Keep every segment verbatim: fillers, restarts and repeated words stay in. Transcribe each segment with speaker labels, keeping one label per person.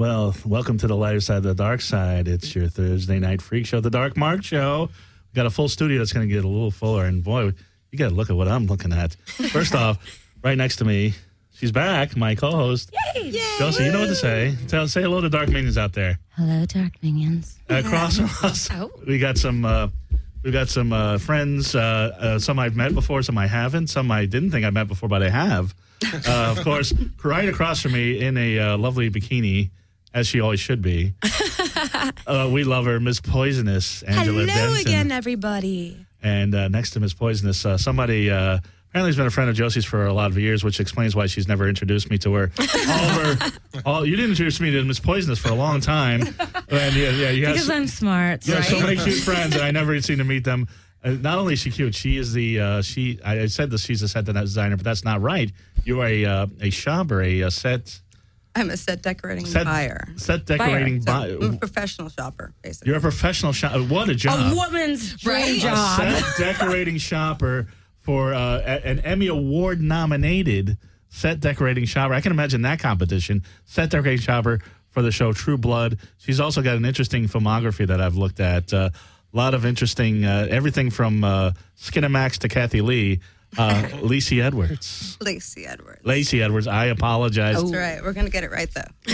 Speaker 1: Well, welcome to the lighter side of the dark side. It's your Thursday night freak show, The Dark Mark Show. We got a full studio that's going to get a little fuller, and boy, you got to look at what I'm looking at. First off, right next to me, she's back, my co-host.
Speaker 2: Yay! Yay!
Speaker 1: Josie, you know what to say. Tell, say hello to Dark Minions out there.
Speaker 2: Hello, Dark Minions.
Speaker 1: Uh, across from us, oh. we got some. Uh, we got some uh, friends. Uh, uh, some I've met before, some I haven't. Some I didn't think I met before, but I have. Uh, of course, right across from me in a uh, lovely bikini, as she always should be. uh, we love her, Miss Poisonous, Angela
Speaker 3: Hello
Speaker 1: Denton.
Speaker 3: again, everybody.
Speaker 1: And uh, next to Miss Poisonous, uh, somebody uh, apparently has been a friend of Josie's for a lot of years, which explains why she's never introduced me to her. All of her, all, you didn't introduce me to Miss Poisonous for a long time. And yeah, yeah, you
Speaker 2: because
Speaker 1: have,
Speaker 2: I'm smart.
Speaker 1: You
Speaker 2: right?
Speaker 1: have so many cute friends, and I never seem to meet them. Uh, not only is she cute, she is the uh, she. I, I said that she's a set designer, but that's not right. You are a uh, a shopper, a, a set.
Speaker 4: I'm a set decorating
Speaker 1: set,
Speaker 4: buyer.
Speaker 1: Set decorating buyer.
Speaker 4: So I'm a professional shopper, basically.
Speaker 1: You're a professional shopper. What a job!
Speaker 2: A woman's dream
Speaker 4: Right?
Speaker 2: job.
Speaker 1: A set decorating shopper for uh, a- an Emmy Award nominated set decorating shopper. I can imagine that competition. Set decorating shopper for the show True Blood. She's also got an interesting filmography that I've looked at. Uh, a lot of interesting, uh, everything from uh, Skinamax to Kathy Lee. Uh, Lacey Edwards.
Speaker 4: Lacey Edwards.
Speaker 1: Lacey Edwards. I apologize.
Speaker 4: That's right. We're going to get it right,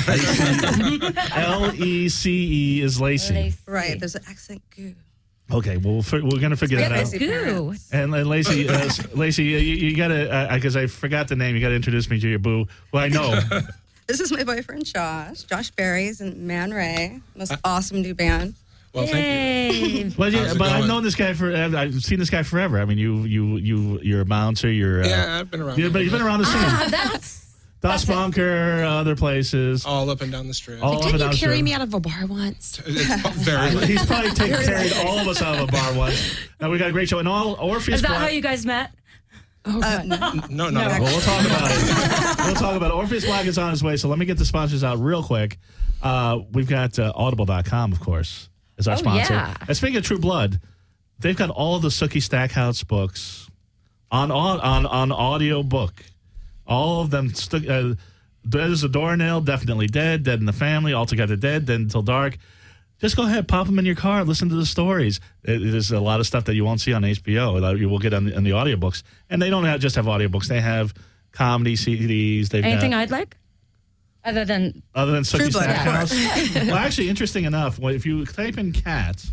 Speaker 4: though.
Speaker 1: L E C E is Lacey.
Speaker 2: Lacey.
Speaker 4: Right. There's an accent goo.
Speaker 1: Okay, well, we'll fi- we're going to figure that out.
Speaker 2: Goo.
Speaker 1: And, and Lacey, uh, Lacey, you, you got to, because uh, I forgot the name, you got to introduce me to your boo, who I know.
Speaker 4: This is my boyfriend, Josh. Josh Berry's and Man Ray. Most awesome new band.
Speaker 5: Well, thank you.
Speaker 1: Well, yeah,
Speaker 5: How's it
Speaker 1: but I've
Speaker 5: going?
Speaker 1: known this guy for, I've, I've seen this guy forever. I mean, you, you, you, you're a bouncer. You're, uh,
Speaker 5: Yeah, I've been around.
Speaker 1: you, but you've been around the scene.
Speaker 2: Ah, that's
Speaker 1: Das Bunker, other places.
Speaker 5: all up and down the street.
Speaker 1: All up and
Speaker 3: Didn't
Speaker 1: down
Speaker 3: you
Speaker 1: the
Speaker 3: carry
Speaker 1: street.
Speaker 3: me out of a bar once?
Speaker 5: It's very late.
Speaker 1: He's probably take, carried all of us out of a bar once. Now, we got a great show. And all Orpheus
Speaker 2: is that
Speaker 1: Black-
Speaker 2: how you guys met?
Speaker 3: Oh,
Speaker 4: Uh, no.
Speaker 5: No, no,
Speaker 4: No,
Speaker 5: no.
Speaker 1: Well, we'll talk about it. We'll talk about it. Orpheus Black is on his way, so let me get the sponsors out real quick. Uh, we've got uh, Audible dot com, of course, as our
Speaker 2: Oh,
Speaker 1: sponsor.
Speaker 2: yeah.
Speaker 1: And speaking of True Blood, they've got all the Sookie Stackhouse books on on on, on audio book. All of them. Stu- uh, There's a Doornail, Definitely Dead, Dead in the Family, Altogether Dead, Dead Until Dark. Just go ahead, pop them in your car, listen to the stories. It, there's a lot of stuff that you won't see on H B O that you will get on the, on the audiobooks. And they don't have, just have audiobooks. They have comedy C Ds. They've
Speaker 2: Anything
Speaker 1: got,
Speaker 2: I'd like? Other than
Speaker 1: other than Sookie
Speaker 4: True Blood, of
Speaker 1: Stackhouse. Well, actually, interesting enough, well, if you type in cats,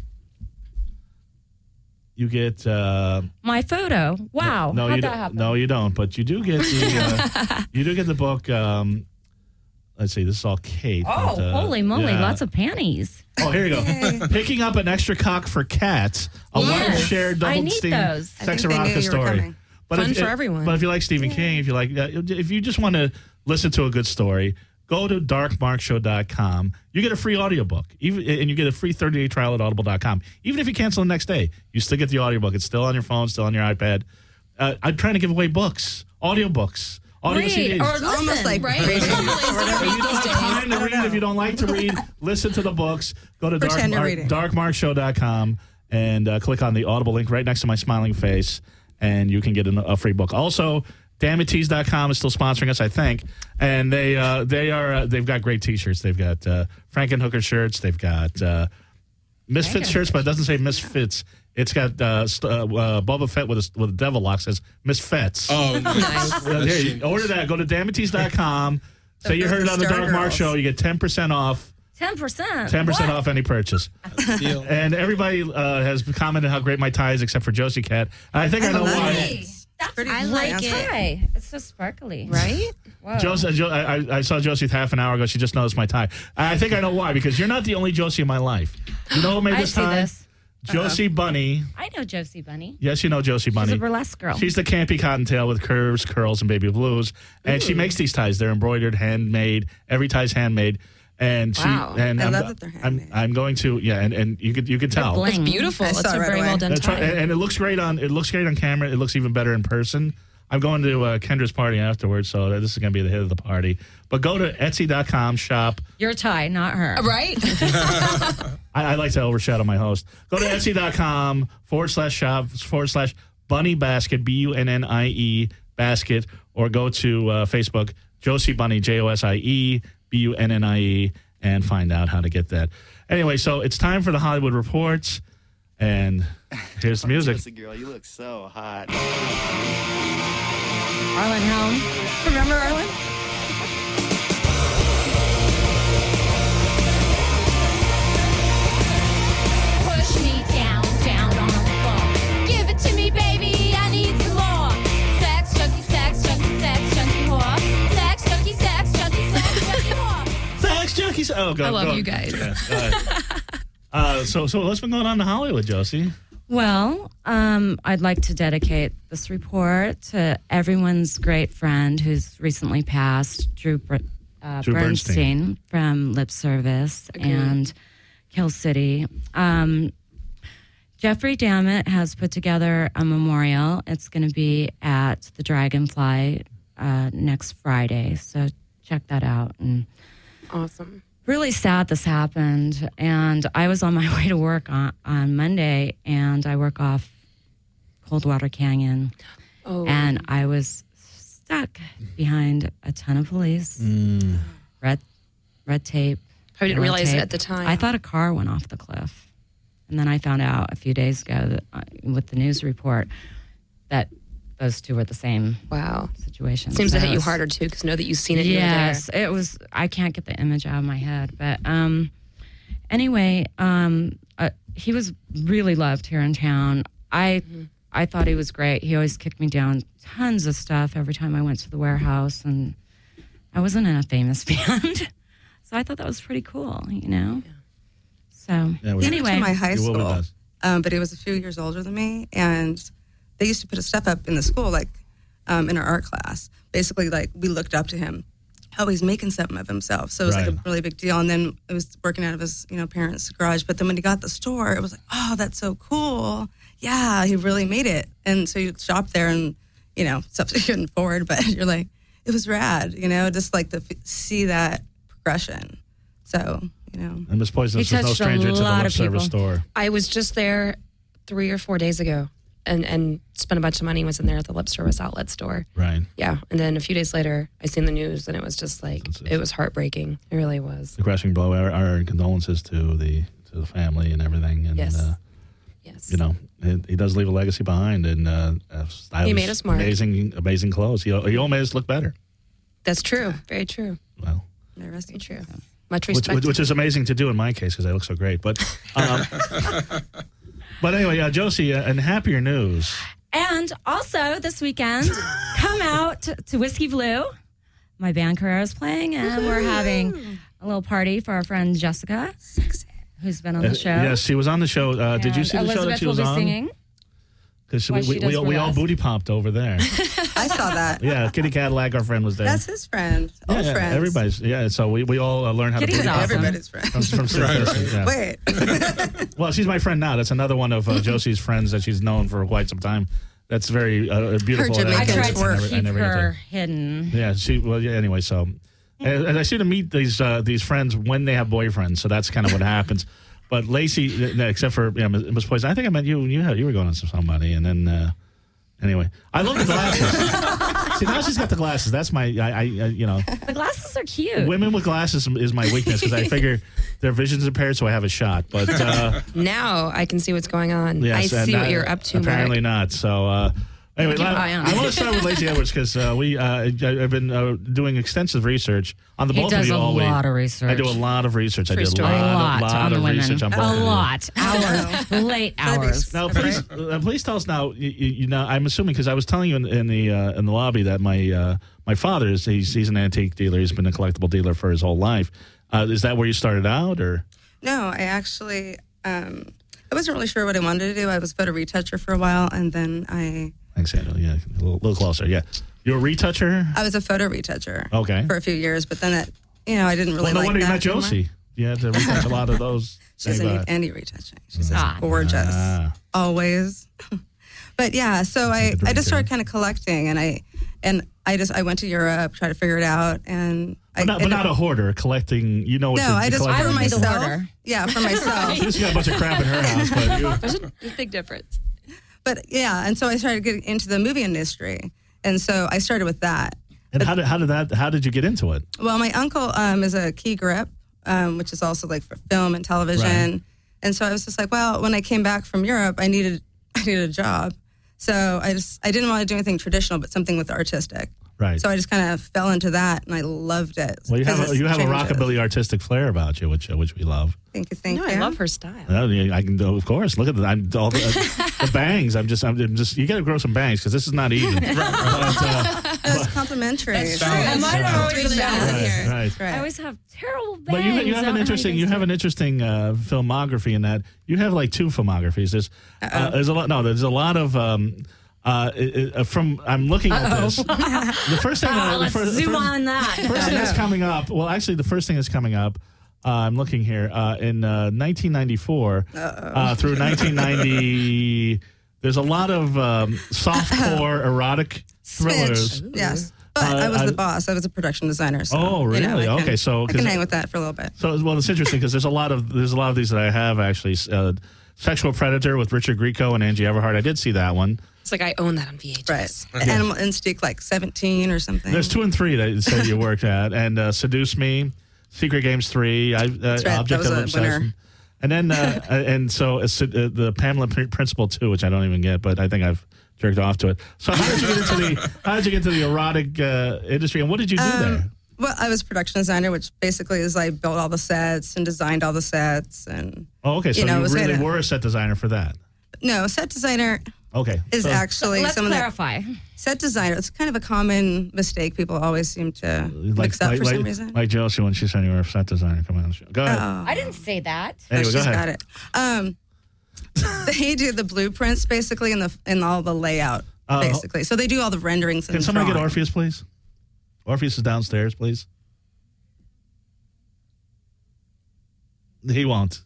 Speaker 1: you get... Uh,
Speaker 2: my photo. Wow.
Speaker 1: no,
Speaker 2: How'd
Speaker 1: you
Speaker 2: that
Speaker 1: don't,
Speaker 2: happen?
Speaker 1: no, you don't. But you do get the uh, you do get the book. Um, let's see, this is all Kate.
Speaker 2: Oh,
Speaker 1: but, uh,
Speaker 2: holy moly.
Speaker 1: yeah.
Speaker 2: Lots of panties.
Speaker 1: Oh, here you go. Picking up an extra cock for cats. A
Speaker 2: Yes.
Speaker 1: one shared
Speaker 2: I
Speaker 1: double
Speaker 2: need
Speaker 1: steam
Speaker 2: those.
Speaker 4: I
Speaker 1: sex
Speaker 4: think they knew
Speaker 1: erotica
Speaker 4: you were
Speaker 1: story.
Speaker 4: coming.
Speaker 1: But
Speaker 3: Fun
Speaker 1: if,
Speaker 3: for
Speaker 1: if-
Speaker 3: everyone.
Speaker 1: But if you like Stephen King, if you like, uh, if you just want to listen to a good story, go to dark mark show dot com. You get a free audiobook, even, and you get a free thirty-day trial at audible dot com. Even if you cancel the next day, you still get the audiobook. It's still on your phone, still on your iPad. Uh, I'm trying to give away books, audiobooks, audio
Speaker 2: Read
Speaker 1: C Ds.
Speaker 2: or
Speaker 4: It's almost
Speaker 2: listen.
Speaker 4: like
Speaker 3: right?
Speaker 4: radio.
Speaker 1: If you don't have time to read, if you don't like to read, listen to the books. Go to dark,
Speaker 4: Pretend you're
Speaker 1: mark,
Speaker 4: reading.
Speaker 1: dark mark show dot com and uh, click on the Audible link right next to my smiling face, and you can get an, a free book. Also, damn it tees dot com is still sponsoring us, I think, and they uh, they are uh, they've got great T-shirts. They've got uh, Frankenhooker shirts. They've got uh, Misfits shirts, but it doesn't say Misfits. It's got uh, st- uh, uh, Boba Fett with a, with a devil lock says Misfits.
Speaker 5: Oh, nice.
Speaker 1: Uh, here, you order that. Go to damn it tees dot com. Say you heard it on the Dark Mark Show. You get ten percent off.
Speaker 2: ten percent.
Speaker 1: ten percent
Speaker 2: What?
Speaker 1: off any purchase.
Speaker 5: Deal.
Speaker 1: And everybody uh, has commented how great my tie is, except for Josie Cat. I think I,
Speaker 4: I
Speaker 1: know
Speaker 4: love
Speaker 1: why.
Speaker 4: it.
Speaker 2: That's
Speaker 4: Pretty
Speaker 2: I
Speaker 4: like
Speaker 2: like
Speaker 4: it.
Speaker 2: Hi. It's so sparkly.
Speaker 3: right?
Speaker 2: Whoa.
Speaker 1: Josie, Jo- I, I- I saw Josie half an hour ago. She just noticed my tie. I think I know why, because you're not the only Josie in my life. You know who made
Speaker 2: I
Speaker 1: this
Speaker 2: see
Speaker 1: tie?
Speaker 2: this.
Speaker 1: Josie Bunny.
Speaker 2: I know Josie Bunny.
Speaker 1: Yes, you know Josie Bunny.
Speaker 2: She's a burlesque girl.
Speaker 1: She's the campy cottontail with curves, curls, and baby blues. And she makes these ties. They're embroidered, handmade. Every tie's handmade. And she
Speaker 3: Wow.
Speaker 1: and
Speaker 4: I
Speaker 1: I'm,
Speaker 4: love that they're
Speaker 1: I'm
Speaker 4: handmade.
Speaker 1: I'm going to yeah, and, and you could you could tell.
Speaker 2: bling.
Speaker 3: It's beautiful.
Speaker 4: I
Speaker 3: It's
Speaker 4: saw
Speaker 3: a
Speaker 4: it right
Speaker 3: very
Speaker 4: away.
Speaker 3: well done
Speaker 1: That's right,
Speaker 3: tie.
Speaker 1: and, and it looks great on it looks great on camera. It looks even better in person. I'm going to uh, Kendra's party afterwards, so this is going to be the hit of the party. But go to etsy dot com, shop.
Speaker 2: Your tie, not her.
Speaker 3: Right?
Speaker 1: I, I like to overshadow my host. Go to etsy dot com forward slash shop forward slash bunny basket, B U N N I E basket, or go to uh, Facebook, Josie Bunny, J O S I E, B U N N I E, and find out how to get that. Anyway, so it's time for the Hollywood Reports, and here's the music.
Speaker 6: Josie girl, you look so hot.
Speaker 2: Arlen Helm. Remember Arlen?
Speaker 7: Push me down, down on the floor. Give it to me, baby, I need some more. Sex, junkie, sex, junkie, sex, junkie, whore. Sex, junkie, sex, junkie, sex, junkie, whore.
Speaker 1: Sex junkies. Oh, go,
Speaker 3: I love
Speaker 1: go.
Speaker 3: you guys.
Speaker 1: Yeah, go ahead. uh, so, so what's been going on in Hollywood, Josie?
Speaker 2: Well, um, I'd like to dedicate this report to everyone's great friend who's recently passed, Drew, Br- uh,
Speaker 1: Drew Bernstein.
Speaker 2: Bernstein from Lip Service
Speaker 3: Agreed.
Speaker 2: and Kill City. Um, Jeffrey Dammit has put together a memorial. It's going to be at the Dragonfly uh, next Friday, so check that out. And
Speaker 3: Awesome.
Speaker 2: really sad this happened, and I was on my way to work on, on Monday, and I work off Coldwater Canyon,
Speaker 3: Oh,
Speaker 2: and I was stuck behind a ton of police,
Speaker 1: Mm.
Speaker 2: red red tape.
Speaker 3: I didn't
Speaker 2: yellow
Speaker 3: realize it
Speaker 2: tape.
Speaker 3: at the time.
Speaker 2: I thought a car went off the cliff, and then I found out a few days ago that uh, with the news report that those two were the same
Speaker 3: Wow.
Speaker 2: situation.
Speaker 3: Seems
Speaker 2: So
Speaker 3: to hit you
Speaker 2: it's-
Speaker 3: harder too, because know that you've seen it.
Speaker 2: Yes, it was. I can't get the image out of my head, but um, anyway, um, uh, he was really loved here in town. I, I thought he was great. He always kicked me down tons of stuff every time I went to the warehouse, and I wasn't in a famous band, so I thought that was pretty cool, you know. So
Speaker 1: Yeah, we-
Speaker 4: He
Speaker 2: anyway,
Speaker 4: went to my high
Speaker 1: Your woman
Speaker 4: school,
Speaker 1: does.
Speaker 4: um, but he was a few years older than me, and they used to put a stuff up in the school, like um, in our art class. Basically, like we looked up to him. Oh, he's making something of himself, so it was like
Speaker 1: Right.
Speaker 4: a really big deal. And then it was working out of his, you know, parents' garage. But then when he got the store, it was like, oh, that's so cool. Yeah, he really made it. And so you'd shop there, and you know, stuff you couldn't afford, but you're like, it was rad, you know, just like to f- see that progression. So, you know.
Speaker 1: And Miss Poisonous
Speaker 2: He
Speaker 1: is no
Speaker 2: touched a
Speaker 1: stranger to the
Speaker 2: lot
Speaker 1: lip
Speaker 2: of
Speaker 1: service
Speaker 2: people.
Speaker 1: store.
Speaker 3: I was just there three or four days ago, and and spent a bunch of money. Was in there at the lip service outlet store.
Speaker 1: Right.
Speaker 3: Yeah, and then a few days later, I seen the news, and it was just like
Speaker 1: It's- it's-
Speaker 3: it was heartbreaking. It really was.
Speaker 1: The crushing blow. Our, our condolences to the to the family and everything. And
Speaker 3: Yes.
Speaker 1: uh,
Speaker 3: Yes.
Speaker 1: you know, he, he does leave a legacy behind, and uh, uh, stylish,
Speaker 3: He made us mark.
Speaker 1: amazing, amazing clothes. He he all made us look better.
Speaker 3: That's true. Very true.
Speaker 1: Well,
Speaker 4: The rest
Speaker 3: Very true. Much
Speaker 1: which,
Speaker 3: respect.
Speaker 1: which, which is amazing to do in my case because I look so great. But um, but anyway, uh, Josie, uh, and happier news.
Speaker 2: and also this weekend, come out to, to Whiskey Blue. My band Carrera is playing, and we're having a little party for our friend Jessica, who's been on the
Speaker 1: Uh,
Speaker 2: show.
Speaker 1: yes, she was on the show. Uh, did you
Speaker 2: And
Speaker 1: see the
Speaker 2: Elizabeth
Speaker 1: show that she
Speaker 2: will
Speaker 1: was
Speaker 2: be
Speaker 1: on?
Speaker 2: singing.
Speaker 1: Because
Speaker 2: What
Speaker 1: we,
Speaker 2: she
Speaker 1: we, we,
Speaker 2: does
Speaker 1: all- we
Speaker 2: for
Speaker 1: all
Speaker 2: us.
Speaker 1: booty popped over there.
Speaker 4: I saw that.
Speaker 1: Yeah, Kitty Cadillac, our friend, was there.
Speaker 4: That's his friend.
Speaker 1: yeah,
Speaker 4: Old
Speaker 1: yeah,
Speaker 4: friends.
Speaker 1: everybody's. Yeah, so we, we all uh, learned how
Speaker 2: Kitty's
Speaker 1: to booty pop
Speaker 2: awesome.
Speaker 4: Everybody's friend.
Speaker 1: from, from Sid
Speaker 5: Right,
Speaker 1: Fisher, yeah.
Speaker 4: Wait.
Speaker 1: Well, she's my friend now. That's another one of uh, Josie's friends that she's known for quite some time. That's very uh, beautiful.
Speaker 4: Her
Speaker 1: and
Speaker 2: I
Speaker 4: Jamaican
Speaker 1: I
Speaker 2: tried
Speaker 1: never-
Speaker 2: to
Speaker 4: twerk.
Speaker 1: I
Speaker 2: keep
Speaker 1: never get
Speaker 2: her
Speaker 1: to-
Speaker 2: hidden.
Speaker 1: Yeah, she. Well, yeah. Anyway, so and, and I seem to meet these uh, these friends when they have boyfriends. So that's kind of what happens. But Lacey, uh, except for yeah, Miss Poison, I think I met you. You had, you were going on to somebody, and then uh, anyway, I love the glasses. See, now she's got the glasses. That's my. I, I, I you know,
Speaker 2: The glasses are cute.
Speaker 1: women with glasses is my weakness because I figure their vision's impaired, so I have a shot. But uh,
Speaker 3: now I can see what's going on.
Speaker 1: yes,
Speaker 3: I
Speaker 1: and
Speaker 3: see what
Speaker 1: uh,
Speaker 3: you're up to,
Speaker 1: Apparently
Speaker 3: Mark.
Speaker 1: not. So. Uh, Anyway,
Speaker 2: Keep an
Speaker 1: I,
Speaker 2: eye on
Speaker 1: I
Speaker 2: it.
Speaker 1: want to start with Lacey Edwards because uh, we uh, I, I've been uh, doing extensive research on the
Speaker 2: He
Speaker 1: both
Speaker 2: does
Speaker 1: of you
Speaker 2: a
Speaker 1: all week.
Speaker 2: lot of research.
Speaker 1: I do a lot of research. I
Speaker 3: True
Speaker 1: do a
Speaker 3: story.
Speaker 1: lot,
Speaker 2: a lot,
Speaker 1: a lot
Speaker 2: on
Speaker 1: of
Speaker 2: the women.
Speaker 1: research on
Speaker 2: A
Speaker 1: both of you.
Speaker 2: lot. Hours. Late
Speaker 4: That'd be
Speaker 2: hours.
Speaker 1: Now,
Speaker 4: That's
Speaker 1: please, uh, please tell us now. You, you you know, I'm assuming because I was telling you in, in the uh, in the lobby that my uh, my father is he's, he's an antique dealer. He's been a collectible dealer for his whole life. Uh, is that where you started out, or
Speaker 4: No, I actually, um, I wasn't really sure what I wanted to do. I was a photo retoucher for a while, and then I,
Speaker 1: thanks, Daniel? Yeah, a little, little closer. Yeah, you're a retoucher.
Speaker 4: I was a photo retoucher
Speaker 1: Okay.
Speaker 4: for a few years, but then it, you know, I didn't really
Speaker 1: Well, no
Speaker 4: like
Speaker 1: wonder you
Speaker 4: that
Speaker 1: met
Speaker 4: anymore.
Speaker 1: Josie. You had to retouch a lot of those.
Speaker 4: She's
Speaker 1: Same,
Speaker 4: an
Speaker 1: uh,
Speaker 4: Andy retouching. She's
Speaker 2: Ah.
Speaker 4: gorgeous,
Speaker 1: Ah.
Speaker 4: always. But yeah, so I,
Speaker 1: Like a
Speaker 4: I just started
Speaker 1: drink,
Speaker 4: kind of collecting, and I, and I just I went to Europe, tried to figure it out, and I,
Speaker 1: But not, but
Speaker 4: I
Speaker 1: not a hoarder collecting. You know what?
Speaker 4: no,
Speaker 1: the,
Speaker 4: I
Speaker 1: the
Speaker 4: just
Speaker 1: collecting
Speaker 4: for
Speaker 2: would be
Speaker 1: is.
Speaker 2: the
Speaker 4: myself.
Speaker 2: hoarder.
Speaker 4: Yeah, for myself.
Speaker 1: She's got a bunch of crap in her house, but you,
Speaker 3: There's a, there's a big difference.
Speaker 4: But yeah, and so I started getting into the movie industry, and so I started with that.
Speaker 1: and how did how did that how did you get into it?
Speaker 4: Well, my uncle um, is a key grip um, which is also like for film and television.
Speaker 1: Right.
Speaker 4: And so I was just like, well, when I came back from Europe, I needed I needed a job. So I just I didn't want to do anything traditional, but something with the artistic.
Speaker 1: Right.
Speaker 4: So I just kind of fell into that, and I loved it.
Speaker 1: Well, you have
Speaker 4: 'Cause
Speaker 1: a,
Speaker 4: it
Speaker 1: you have a
Speaker 4: changes.
Speaker 1: rockabilly artistic flair about you, which uh, which we love.
Speaker 4: Thank you, thank
Speaker 3: No,
Speaker 4: you.
Speaker 3: I love her style.
Speaker 1: Well, yeah, I can do, of course. Look at the, I'm, all the, the bangs. I'm just, I'm just. You got to grow some bangs because this is not even. right, right. But, uh,
Speaker 4: That's complimentary.
Speaker 5: That's
Speaker 4: Sure.
Speaker 5: true.
Speaker 3: And mine are always the
Speaker 1: right,
Speaker 3: best here.
Speaker 1: right.
Speaker 4: Right.
Speaker 2: I always have terrible bangs.
Speaker 1: But you, you
Speaker 2: I don't
Speaker 1: have
Speaker 2: know
Speaker 1: an
Speaker 2: how
Speaker 1: interesting.
Speaker 2: guys
Speaker 1: You have
Speaker 2: do
Speaker 1: an
Speaker 2: it.
Speaker 1: interesting uh, filmography in that you have like two filmographies. There's, uh, there's a lot. No, there's a lot of. Um, uh, it, it, from I'm looking at
Speaker 2: Uh-oh.
Speaker 1: this. The first thing.
Speaker 2: Oh,
Speaker 1: uh, the
Speaker 2: let's
Speaker 1: first, the
Speaker 2: zoom
Speaker 1: first-
Speaker 2: on that.
Speaker 1: First thing that's coming up. Well, actually, the first thing that's coming up. Uh, I'm looking here uh, in uh, nineteen ninety-four uh, through nineteen ninety. There's a lot of um, softcore erotic thrillers.
Speaker 4: Smidge, yes. But
Speaker 1: Uh,
Speaker 4: I was
Speaker 1: I-
Speaker 4: the boss. I was a production designer. So,
Speaker 1: Oh,
Speaker 4: you know,
Speaker 1: really?
Speaker 4: I can-
Speaker 1: Okay, so-
Speaker 4: I
Speaker 1: 'cause
Speaker 4: can
Speaker 1: I-
Speaker 4: hang with that for a little bit.
Speaker 1: So, well, it's interesting because there's a lot of there's a lot of these that I have actually. Uh, Sexual Predator with Richard Grieco and Angie Everhart. I did see that one.
Speaker 3: It's like I own that on V H S.
Speaker 4: Right. Animal Instinct, like seventeen or something.
Speaker 1: There's two and three that it said you worked at, and uh, Seduce Me, Secret Games three, I, uh,
Speaker 4: right. That
Speaker 1: Object
Speaker 4: was
Speaker 1: of
Speaker 4: a
Speaker 1: Obsession,
Speaker 4: winner.
Speaker 1: and then uh, and so uh, the Pamela Pr- Principle two, which I don't even get, but I think I've jerked off to it. So how did you get into the how did you get into the erotic uh, industry, and what did you do there?
Speaker 4: Well, I was production designer, which basically is I built all the sets and designed all the sets. And
Speaker 1: Oh, okay, so you,
Speaker 4: you know, it was
Speaker 1: really
Speaker 4: kinda-
Speaker 1: were a set designer for that.
Speaker 4: no, set designer
Speaker 1: Okay,
Speaker 4: is
Speaker 1: so,
Speaker 4: actually
Speaker 2: Let's
Speaker 4: someone that
Speaker 2: clarify.
Speaker 4: set designer. It's kind of a common mistake people always seem to mix up
Speaker 1: like,
Speaker 4: for
Speaker 1: like,
Speaker 4: some reason.
Speaker 1: like Josie when she said you were a set designer. Come on, go ahead.
Speaker 4: Oh.
Speaker 2: I didn't say that.
Speaker 4: Oh,
Speaker 1: Anyway, go
Speaker 4: she's
Speaker 1: ahead.
Speaker 4: got it. Um, they do the blueprints basically and the and all the layout
Speaker 1: Uh,
Speaker 4: basically. So they do all the renderings. And
Speaker 1: Can somebody get
Speaker 4: drawing.
Speaker 1: Orpheus, please? Orpheus is downstairs, please. He won't.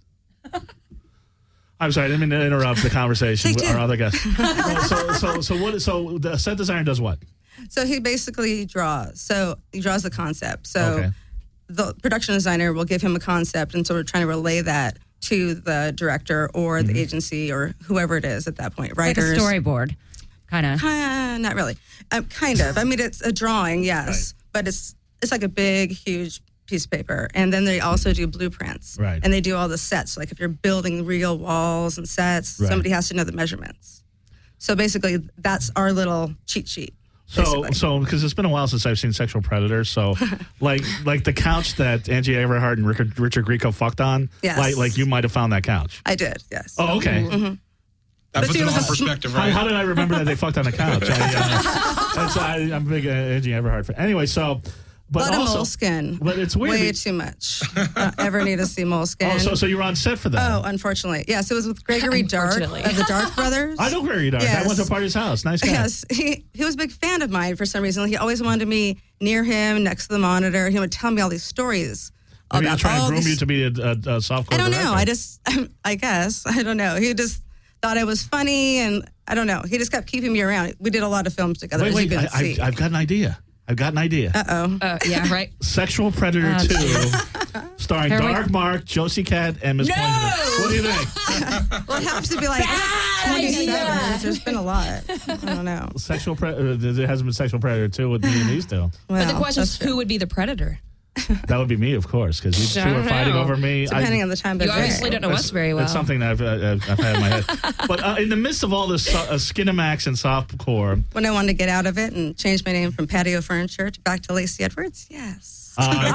Speaker 1: I'm sorry, I didn't mean to interrupt the conversation
Speaker 4: Take
Speaker 1: with
Speaker 4: two.
Speaker 1: our other guest. so, so, so, so what? So the set designer does what?
Speaker 4: So he basically draws. So he draws the concept. So
Speaker 1: Okay.
Speaker 4: the production designer will give him a concept, and so we're trying to relay that to the director or
Speaker 1: Mm-hmm.
Speaker 4: the agency or whoever it is at that point.
Speaker 2: Like a
Speaker 4: Writers.
Speaker 2: storyboard, kind of.
Speaker 4: Uh, not really. Um, kind of. I mean, it's a drawing, yes, but it's it's like a big, huge piece of paper. And then they also do blueprints.
Speaker 1: Right.
Speaker 4: And they do all the sets. Like if you're building real walls and sets,
Speaker 1: Right.
Speaker 4: somebody has to know the measurements. So basically, that's our little cheat sheet.
Speaker 1: So,
Speaker 4: basically.
Speaker 1: so because it's been a while since I've seen Sexual Predator, so like, like the couch that Angie Everhart and Richard, Richard Grieco fucked on,
Speaker 4: Yes.
Speaker 1: like, like you might have found that couch.
Speaker 4: I did, yes.
Speaker 1: Oh, okay.
Speaker 5: That
Speaker 4: But
Speaker 5: puts
Speaker 4: see,
Speaker 5: it
Speaker 4: it
Speaker 5: all
Speaker 4: was
Speaker 5: in
Speaker 4: a sm-
Speaker 5: perspective,
Speaker 1: How,
Speaker 5: right?
Speaker 1: how did I remember that they fucked on the couch? I, uh, that's, I, I'm a big uh, Angie Everhart fan. Anyway, so,
Speaker 4: A
Speaker 1: but
Speaker 4: lot
Speaker 1: also,
Speaker 4: of moleskin.
Speaker 1: but it's weird.
Speaker 4: Way
Speaker 1: be-
Speaker 4: too much. Don't ever need to see moleskin.
Speaker 1: Oh, so, so you were on set for that?
Speaker 4: Oh, unfortunately. Yes, it was with Gregory Dark of
Speaker 3: Unfortunately.
Speaker 4: the Dark Brothers.
Speaker 1: I know Gregory Dark. I
Speaker 4: Yes.
Speaker 1: went to Party's house. Nice guy.
Speaker 4: Yes, he, he was a big fan of mine for some reason. He always wanted me near him, next to the monitor. He would tell me all these stories
Speaker 1: Maybe
Speaker 4: about
Speaker 1: he's trying
Speaker 4: all
Speaker 1: to groom
Speaker 4: these-
Speaker 1: you to be a, a, a softcore
Speaker 4: I don't
Speaker 1: director.
Speaker 4: know. I just, I guess, I don't know. He just thought I was funny, and I don't know. He just kept keeping me around. We did a lot of films together.
Speaker 1: Wait,
Speaker 4: as you
Speaker 1: wait. I,
Speaker 4: can see.
Speaker 1: I, I've got an idea. I've got an idea.
Speaker 4: Uh oh.
Speaker 3: Uh, yeah, right.
Speaker 1: Sexual Predator
Speaker 2: Uh,
Speaker 1: two, starring
Speaker 2: Here we-
Speaker 1: Dark Mark, Josie Cat, and Miss
Speaker 3: No!
Speaker 1: Pointer. What do you think?
Speaker 4: Well, it has to be like twenty-seven.
Speaker 3: idea.
Speaker 4: There's been a lot. I don't know.
Speaker 1: Sexual Predator. There hasn't been Sexual Predator two with me and these two.
Speaker 4: Well,
Speaker 3: But the question
Speaker 4: that's
Speaker 3: is, who would be the predator?
Speaker 1: That would be me, of course, because you
Speaker 3: I
Speaker 1: two were
Speaker 3: don't
Speaker 1: fighting
Speaker 3: know.
Speaker 1: over me.
Speaker 4: depending
Speaker 1: I,
Speaker 4: on the time of
Speaker 3: You
Speaker 4: day.
Speaker 3: obviously don't know us very well.
Speaker 1: It's something that I've, uh, I've, I've had in my head. But uh, in the midst of all this so- uh, Skinamax and softcore,
Speaker 4: When I wanted to get out of it and change my name from Patio Furniture to back to Lacey Edwards, yes.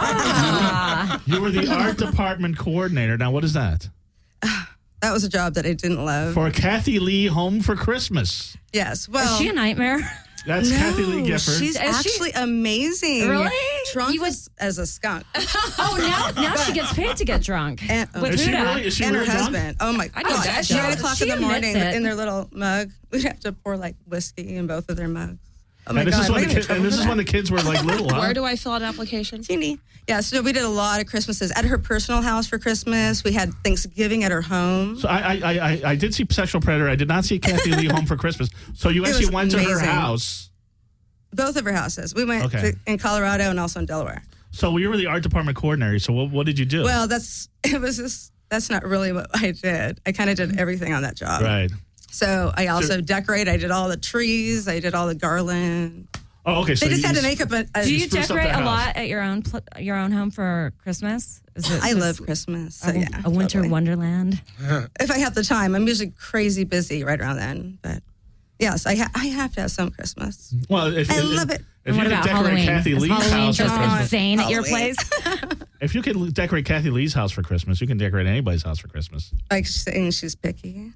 Speaker 1: uh, you were the art department coordinator. Now, what is that?
Speaker 4: That was a job that I didn't love.
Speaker 1: For Kathy Lee Home for Christmas.
Speaker 4: yes. Well,
Speaker 2: Is she a nightmare?
Speaker 1: That's
Speaker 4: no,
Speaker 1: Kathy Lee Gifford.
Speaker 4: she's
Speaker 2: Is she-
Speaker 4: actually amazing.
Speaker 2: Really?
Speaker 4: Drunk
Speaker 2: You would-
Speaker 4: as, as a skunk.
Speaker 2: Oh, now now she gets paid to get drunk.
Speaker 4: And,
Speaker 2: With
Speaker 1: is she
Speaker 2: Huda.
Speaker 1: really? Is she
Speaker 4: and her
Speaker 1: really drunk?
Speaker 4: husband. Oh my
Speaker 3: I know
Speaker 4: god!
Speaker 3: that
Speaker 4: At
Speaker 3: job.
Speaker 4: nine o'clock
Speaker 2: She
Speaker 4: in the morning,
Speaker 2: admits it.
Speaker 4: in their little mug, we'd have to pour like whiskey in both of their mugs. Oh my
Speaker 1: And this
Speaker 4: god!
Speaker 1: is when
Speaker 4: we're
Speaker 1: the
Speaker 4: gonna
Speaker 1: kid,
Speaker 4: get
Speaker 1: and this
Speaker 4: trouble
Speaker 1: is
Speaker 4: for
Speaker 1: when the
Speaker 4: that.
Speaker 1: kids were like little, huh?
Speaker 3: Where do I fill out an application?
Speaker 4: Teeny. Yeah, so we did a lot of Christmases at her personal house for Christmas. We had Thanksgiving at her home.
Speaker 1: So I, I, I, I did see Sexual Predator. I did not see Kathy Lee Home for Christmas. So you
Speaker 4: It
Speaker 1: actually
Speaker 4: was
Speaker 1: went to her
Speaker 4: amazing.
Speaker 1: house.
Speaker 4: Both of her houses. We went
Speaker 1: Okay.
Speaker 4: to, in Colorado and also in Delaware.
Speaker 1: So you were the art department coordinator. So what, what did you do?
Speaker 4: Well, that's it was just that's not really what I did. I kind of did everything on that job.
Speaker 1: right.
Speaker 4: So I also decorated. I did all the trees. I did all the garland.
Speaker 1: Oh, okay. So
Speaker 4: They just
Speaker 1: you,
Speaker 4: had to make up a. a
Speaker 2: Do you
Speaker 1: spruce up
Speaker 2: decorate
Speaker 1: the
Speaker 2: a
Speaker 1: house.
Speaker 2: lot at your own pl- your own home for Christmas? Is it
Speaker 4: I
Speaker 2: just
Speaker 4: love Christmas. So
Speaker 2: a,
Speaker 4: yeah,
Speaker 2: a winter
Speaker 4: totally.
Speaker 2: wonderland?
Speaker 4: If I have the time, I'm usually crazy busy right around then. But yes, I ha- I have to have some Christmas.
Speaker 1: Well, if,
Speaker 4: I
Speaker 1: if,
Speaker 4: love it.
Speaker 1: If
Speaker 2: And
Speaker 1: you
Speaker 2: what
Speaker 1: could
Speaker 2: about
Speaker 1: decorate
Speaker 2: Halloween?
Speaker 1: Kathy
Speaker 2: Is
Speaker 1: Lee's
Speaker 2: Halloween
Speaker 1: house for
Speaker 2: just
Speaker 1: Christmas,
Speaker 2: insane at your
Speaker 4: Halloween.
Speaker 2: place?
Speaker 1: if you could decorate Kathy Lee's house for Christmas, you can decorate anybody's house for Christmas.
Speaker 4: Like saying she's picky.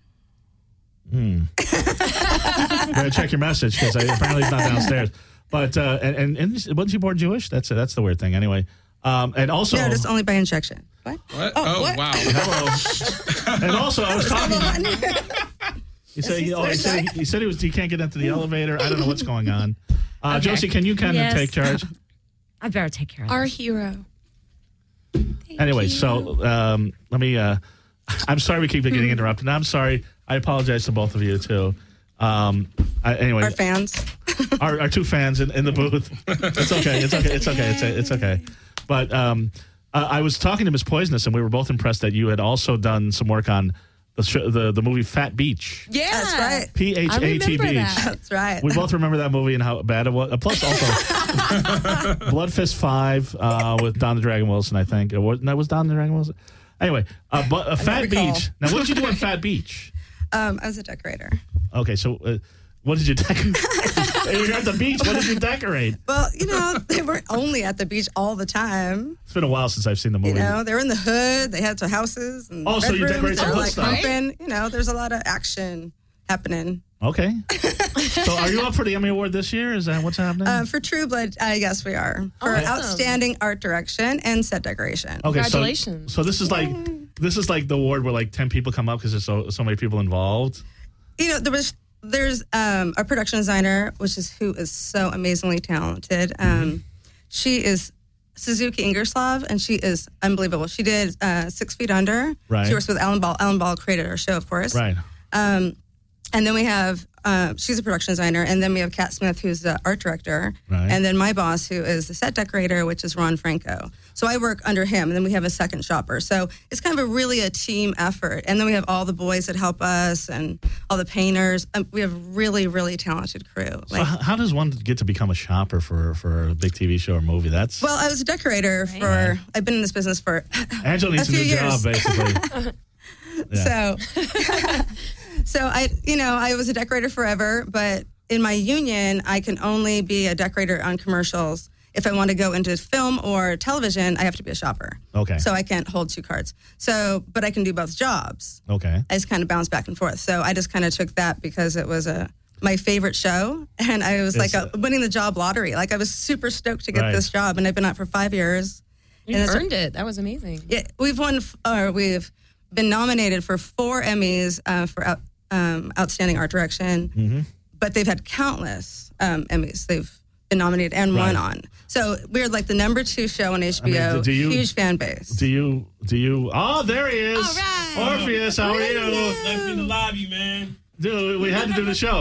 Speaker 1: Better check your message because apparently it's not downstairs. But uh, and, and and wasn't she born Jewish? That's that's the weird thing. Anyway, um, and also
Speaker 4: No, just only by injection. What?
Speaker 5: What?
Speaker 4: Oh,
Speaker 5: Oh,
Speaker 4: what?
Speaker 5: wow.
Speaker 1: hello. And also, I was talking. He said he, oh, he said he, he said he was he can't get into the elevator. I don't know what's going on. Uh,
Speaker 2: Okay.
Speaker 1: Josie, can you kind
Speaker 2: Yes.
Speaker 1: of take charge?
Speaker 2: I better take care of
Speaker 3: Our
Speaker 2: this.
Speaker 3: hero.
Speaker 1: Anyway, so um, let me. Uh, I'm sorry we keep getting interrupted. I'm sorry. I apologize to both of you too. Um, I, anyway,
Speaker 4: Our fans.
Speaker 1: our, our two fans in, in the booth. It's okay. It's okay. It's okay. It's it's okay. But um, uh, I was talking to Miss Poisonous, and we were both impressed that you had also done some work on the sh- the, the movie Fat Beach.
Speaker 3: Yeah.
Speaker 4: That's right.
Speaker 1: P H A T
Speaker 3: remember
Speaker 1: Beach.
Speaker 3: that.
Speaker 4: That's right.
Speaker 1: We both remember that movie and how bad it was. Uh, plus, also Blood Fist Five uh, with Don the Dragon Wilson. I think it was, that was Don the Dragon Wilson. Anyway, uh, but uh, Fat
Speaker 4: recall.
Speaker 1: Beach. Now, what did you do on Fat Beach?
Speaker 4: Um, I was a decorator.
Speaker 1: Okay, so uh, what did you decorate? You're at the beach. What did you decorate?
Speaker 4: Well, you know, they weren't only at the beach all the time.
Speaker 1: It's been a while since I've seen the movie.
Speaker 4: You know, they're in the hood. They had their houses and
Speaker 1: Oh, so you
Speaker 4: bedrooms.
Speaker 1: decorate some
Speaker 4: They're
Speaker 1: hood
Speaker 4: like
Speaker 1: stuff.
Speaker 4: humping. You know, there's a lot of action happening.
Speaker 1: Okay. So, are you up for the Emmy Award this year? Is that what's happening?
Speaker 4: Uh, for True Blood, uh, yes, we are. For
Speaker 3: Awesome.
Speaker 4: outstanding art direction and set decoration.
Speaker 1: okay. So,
Speaker 3: Congratulations.
Speaker 1: so this is like this is like the award where like ten people come up because there's so so many people involved.
Speaker 4: You know, there was there's um, a production designer, which is who is so amazingly talented. Um, she is Suzuki Ingerslav, and she is unbelievable. She did uh, Six Feet Under.
Speaker 1: Right.
Speaker 4: She works with Alan Ball. Alan Ball created our show, of course.
Speaker 1: Right.
Speaker 4: Um, and then we have, uh, she's a production designer, and then we have Kat Smith, who's the art director,
Speaker 1: Right.
Speaker 4: and then my boss, who is the set decorator, which is Ron Franco. So I work under him, and then we have a second shopper. So it's kind of a really a team effort. And then we have all the boys that help us, and all the painters. Um, we have really, really talented crew.
Speaker 1: So, how, how does one get to become a shopper for for a big T V show or movie? That's
Speaker 4: well, I was a decorator for. I've been in this business for
Speaker 1: Angela needs
Speaker 4: a
Speaker 1: a, new
Speaker 4: few
Speaker 1: job,
Speaker 4: years.
Speaker 1: basically. Yeah.
Speaker 4: So, so I, you know, I was a decorator forever, but in my union, I can only be a decorator on commercials. If I want to go into film or television, I have to be a shopper.
Speaker 1: Okay.
Speaker 4: So I can't hold two cards. So, but I can do both jobs.
Speaker 1: Okay.
Speaker 4: I just kind of bounce back and forth. So I just kind of took that because it was a my favorite show, and I was
Speaker 1: It's,
Speaker 4: like a, winning the job lottery. Like I was super stoked to get
Speaker 1: Right.
Speaker 4: this job, and I've been out for five years.
Speaker 3: You
Speaker 4: And it's-
Speaker 3: earned it. That was amazing.
Speaker 4: Yeah, we've won, or we've been nominated for four Emmys uh, for out, um, outstanding art direction,
Speaker 1: Mm-hmm.
Speaker 4: but they've had countless um, Emmys. They've been nominated and
Speaker 1: Right.
Speaker 4: won on. So we're like the number two show on H B O.
Speaker 1: I mean, do you-
Speaker 4: huge fan base.
Speaker 1: Do you do you? Oh, there he is.
Speaker 3: All right.
Speaker 1: Orpheus, how are you?
Speaker 8: Left me in the lobby, man.
Speaker 1: Dude, we had to do the show.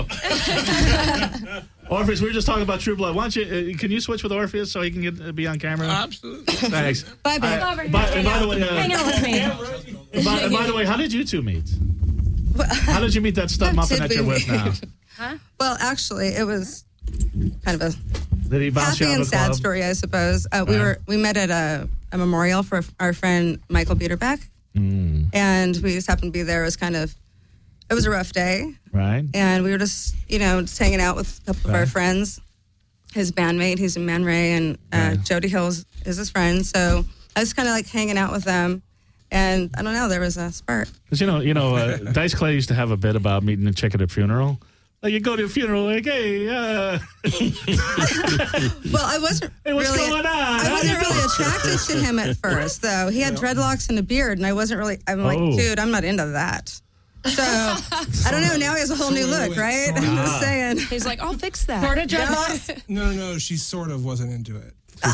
Speaker 1: Orpheus, we were just talking about True Blood. Why don't you? Uh, can you switch with Orpheus so he can get uh, be on camera?
Speaker 5: Absolutely.
Speaker 1: Thanks.
Speaker 4: Bye, babe.
Speaker 1: I-
Speaker 2: Over here,
Speaker 1: by,
Speaker 2: hang
Speaker 1: and by
Speaker 2: out.
Speaker 1: the way, uh,
Speaker 2: Hang out with me.
Speaker 1: and by, and by the way, how did you two meet? How did you meet that stud
Speaker 4: How
Speaker 1: muffin
Speaker 4: did
Speaker 1: that you're
Speaker 4: we
Speaker 1: with
Speaker 4: meet?
Speaker 1: now?
Speaker 4: Well, actually, it was kind of a
Speaker 1: Did he bounce
Speaker 4: happy
Speaker 1: you out
Speaker 4: and
Speaker 1: of the
Speaker 4: sad
Speaker 1: club?
Speaker 4: story, I suppose. Uh, we
Speaker 1: Right.
Speaker 4: were we met at a, a memorial for our friend Michael Biederbeck,
Speaker 1: Mm,
Speaker 4: and we just happened to be there. It was kind of it was a rough day.
Speaker 1: right.
Speaker 4: And we were just, you know, just hanging out with a couple of our
Speaker 1: Right.
Speaker 4: friends. His bandmate, he's in Man Ray, and uh,
Speaker 1: Right.
Speaker 4: Jody Hills is his friend. So I was kind of like hanging out with them. And I don't know, there was a spark.
Speaker 1: Because you know, you know, uh, Dice Clay used to have a bit about meeting a chick at a funeral. Like you go to a funeral, like, hey, uh,
Speaker 4: Well, I wasn't
Speaker 1: hey, what's
Speaker 4: really.
Speaker 1: going on?
Speaker 4: I
Speaker 1: How
Speaker 4: wasn't
Speaker 1: you
Speaker 4: really
Speaker 1: doing?
Speaker 4: attracted to him at first, though. He had dreadlocks and a beard, and I wasn't really. I'm like,
Speaker 1: Oh.
Speaker 4: dude, I'm not into that. So I don't know. Now he has a whole new
Speaker 5: So wait,
Speaker 4: look,
Speaker 5: wait,
Speaker 4: right?
Speaker 5: sorry.
Speaker 4: I'm
Speaker 1: Ah.
Speaker 4: just saying.
Speaker 3: He's like, I'll fix that.
Speaker 2: Sort of dreadlocks.
Speaker 5: No, no, no. She sort of wasn't into it.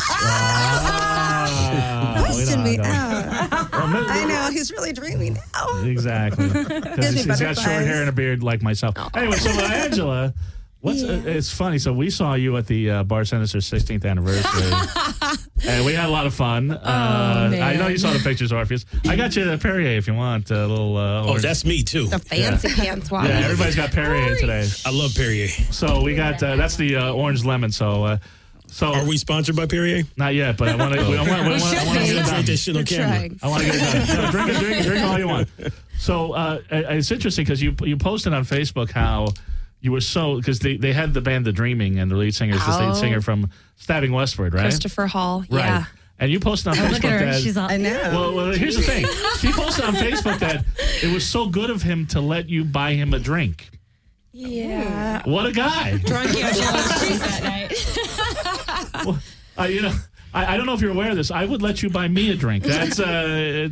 Speaker 1: Ah, we
Speaker 4: Busting
Speaker 1: don't
Speaker 4: me
Speaker 1: know.
Speaker 4: out.
Speaker 1: Well, maybe-
Speaker 4: I know. He's really dreamy now.
Speaker 1: Exactly. Because
Speaker 4: Gives me
Speaker 1: he's got short
Speaker 4: butterflies.
Speaker 1: hair and a beard like myself. Anyway, so uh, Angela, what's uh, it's funny. So we saw you at the uh, Bar Sinister sixteenth anniversary, And we had a lot of fun. uh,
Speaker 3: man.
Speaker 1: I know you saw the pictures, Orpheus. I got you the Perrier if you want. A little. Uh,
Speaker 9: Oh,
Speaker 1: orange.
Speaker 9: that's me too.
Speaker 3: The fancy pants one.
Speaker 1: Yeah, everybody's got Perrier today.
Speaker 9: I love Perrier.
Speaker 1: So we got uh, that's the uh, orange lemon. So. Uh, So
Speaker 9: Are we sponsored by Perrier?
Speaker 1: Not yet, but I want to. I want to. I want to get it done.
Speaker 9: Drink this shit on camera.
Speaker 3: Trying.
Speaker 1: I want to get it done. No, drink it, drink it, drink it all you want. So uh, it's interesting because you you posted on Facebook how you were so because they, they had the band The Dreaming and the lead singer is the lead
Speaker 3: Oh.
Speaker 1: singer from Stabbing Westward, right?
Speaker 3: Christopher Hall.
Speaker 1: Right.
Speaker 3: Yeah.
Speaker 1: And you posted on
Speaker 2: Oh,
Speaker 1: Facebook
Speaker 2: look at her.
Speaker 1: that
Speaker 2: She's all.
Speaker 4: I know.
Speaker 1: well, well, here's the thing. She posted on Facebook that it was so good of him to let you buy him a drink.
Speaker 3: Yeah.
Speaker 1: What a guy!
Speaker 3: Drunk that night.
Speaker 1: Well, uh, you know, I, I don't know if you're aware of this. I would let you buy me a drink. That's uh,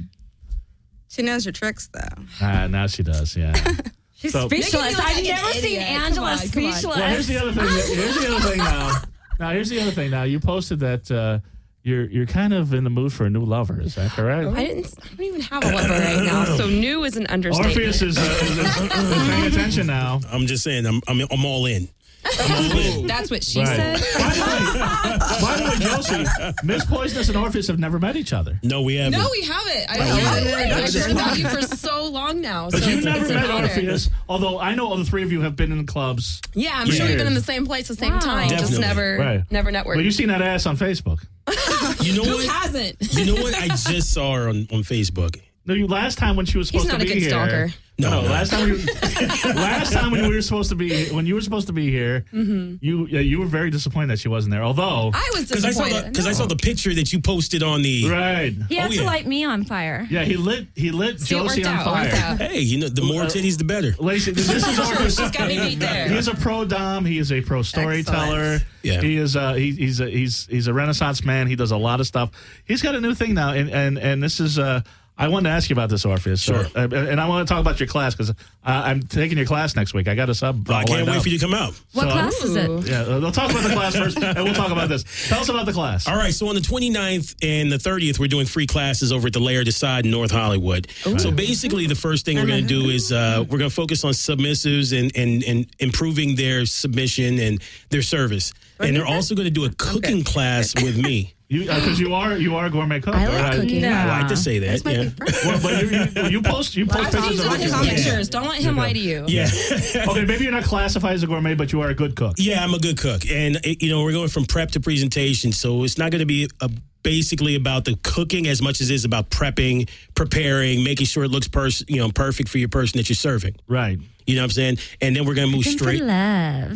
Speaker 4: She knows your tricks, though.
Speaker 1: uh now she does. Yeah.
Speaker 2: She's
Speaker 1: So-
Speaker 2: speechless.
Speaker 3: Making you look
Speaker 2: I've
Speaker 3: like an
Speaker 2: never seen
Speaker 3: idiot. Come
Speaker 2: Angela
Speaker 3: on, come on.
Speaker 2: speechless.
Speaker 1: Well, here's the other thing. Here's the other thing now. Now, here's the other thing now. You posted that uh, you're you're kind of in the mood for a new lover. Is that correct?
Speaker 3: I didn't. I don't even have a lover right now. So new is an understatement.
Speaker 1: Orpheus is, uh, is, is, is paying attention now.
Speaker 9: I'm just saying, I'm I'm, I'm all in. I'm all in.
Speaker 3: That's what she
Speaker 1: Right.
Speaker 3: said.
Speaker 1: By the way, by the way, Josie, Miss Poisonous and Orpheus have never met each other.
Speaker 9: No, we haven't.
Speaker 3: No, we haven't. I, I, I've heard about you for so long now. So
Speaker 1: But you've
Speaker 3: it's,
Speaker 1: never
Speaker 3: it's an
Speaker 1: met
Speaker 3: honor.
Speaker 1: Orpheus, although I know all the three of you have been in clubs.
Speaker 3: Yeah, I'm
Speaker 1: For
Speaker 3: sure we've been in
Speaker 1: years.
Speaker 3: the same place at the same
Speaker 2: Wow.
Speaker 3: time. Just
Speaker 9: Definitely.
Speaker 3: never,
Speaker 1: Right.
Speaker 3: never networked.
Speaker 1: Well, you've seen that ass on Facebook.
Speaker 9: You know
Speaker 3: Who
Speaker 9: what?
Speaker 3: hasn't?
Speaker 9: You know what? I just saw her on, on Facebook.
Speaker 1: No, you last time when she was
Speaker 3: He's
Speaker 1: supposed
Speaker 3: not
Speaker 1: to
Speaker 3: a
Speaker 1: be
Speaker 3: good
Speaker 1: here.
Speaker 3: stalker.
Speaker 1: No,
Speaker 9: No,
Speaker 1: no,
Speaker 9: no.
Speaker 1: last time we last time when we were supposed to be when you were supposed to be here,
Speaker 3: Mm-hmm.
Speaker 1: you uh, you were very disappointed that she wasn't there. Although,
Speaker 3: I was
Speaker 9: Because I saw the
Speaker 3: disappointed.
Speaker 9: because I saw the picture that you posted on the.
Speaker 1: right,
Speaker 2: He had
Speaker 9: Oh,
Speaker 2: to
Speaker 9: yeah.
Speaker 2: light me on fire.
Speaker 1: yeah, he lit he lit
Speaker 3: See, it
Speaker 1: Josie
Speaker 3: worked
Speaker 1: on
Speaker 3: out.
Speaker 1: fire.
Speaker 3: Worked out.
Speaker 9: Hey, you know, the more titties, the better.
Speaker 1: Lacey, this is Orpheus.
Speaker 3: She's got me beat there.
Speaker 1: He is a pro dom. He is a pro storyteller.
Speaker 4: Excellent.
Speaker 9: Yeah.
Speaker 1: He is. Uh, he, he's a he's he's a Renaissance man. He does a lot of stuff. He's got a new thing now, and and and this is. Uh, I wanted to ask you about this, Orpheus. So,
Speaker 9: Sure.
Speaker 1: uh, and I want to talk about your class because uh, I'm taking your class next week. I got a sub.
Speaker 9: I
Speaker 1: all
Speaker 9: can't
Speaker 1: lined
Speaker 9: wait
Speaker 1: up.
Speaker 9: for you to come out.
Speaker 2: What
Speaker 1: So-
Speaker 2: class is it?
Speaker 1: Yeah, uh, we'll talk about the class first, and we'll talk about this. Tell us about the class.
Speaker 9: All right, so on the twenty-ninth and the thirtieth, we're doing free classes over at the Laird Aside in North Hollywood. So basically, the first thing we're going to do is uh, we're going to focus on submissives and, and, and improving their submission and their service. And they're also going to do a cooking class with me.
Speaker 1: You because you are you are a gourmet cook.
Speaker 3: I like
Speaker 1: right?
Speaker 3: cooking.
Speaker 2: No.
Speaker 9: I like to say that. Yeah.
Speaker 1: Well, but you, you, you post you post
Speaker 3: I've seen
Speaker 1: pictures
Speaker 3: some
Speaker 1: of
Speaker 3: of
Speaker 1: what
Speaker 3: his
Speaker 1: you cook.
Speaker 3: pictures. Don't let him lie to you.
Speaker 9: Yeah.
Speaker 1: Okay, maybe you're not classified as a gourmet, but you are a good cook.
Speaker 9: Yeah, I'm a good cook. And, it, you know, we're going from prep to presentation. So it's not going to be a, basically about the cooking as much as it is about prepping, preparing, making sure it looks pers- you know, perfect for your person that you're serving.
Speaker 1: Right.
Speaker 9: You know what I'm saying? And then we're going to move
Speaker 2: Looking for
Speaker 9: straight.
Speaker 2: love.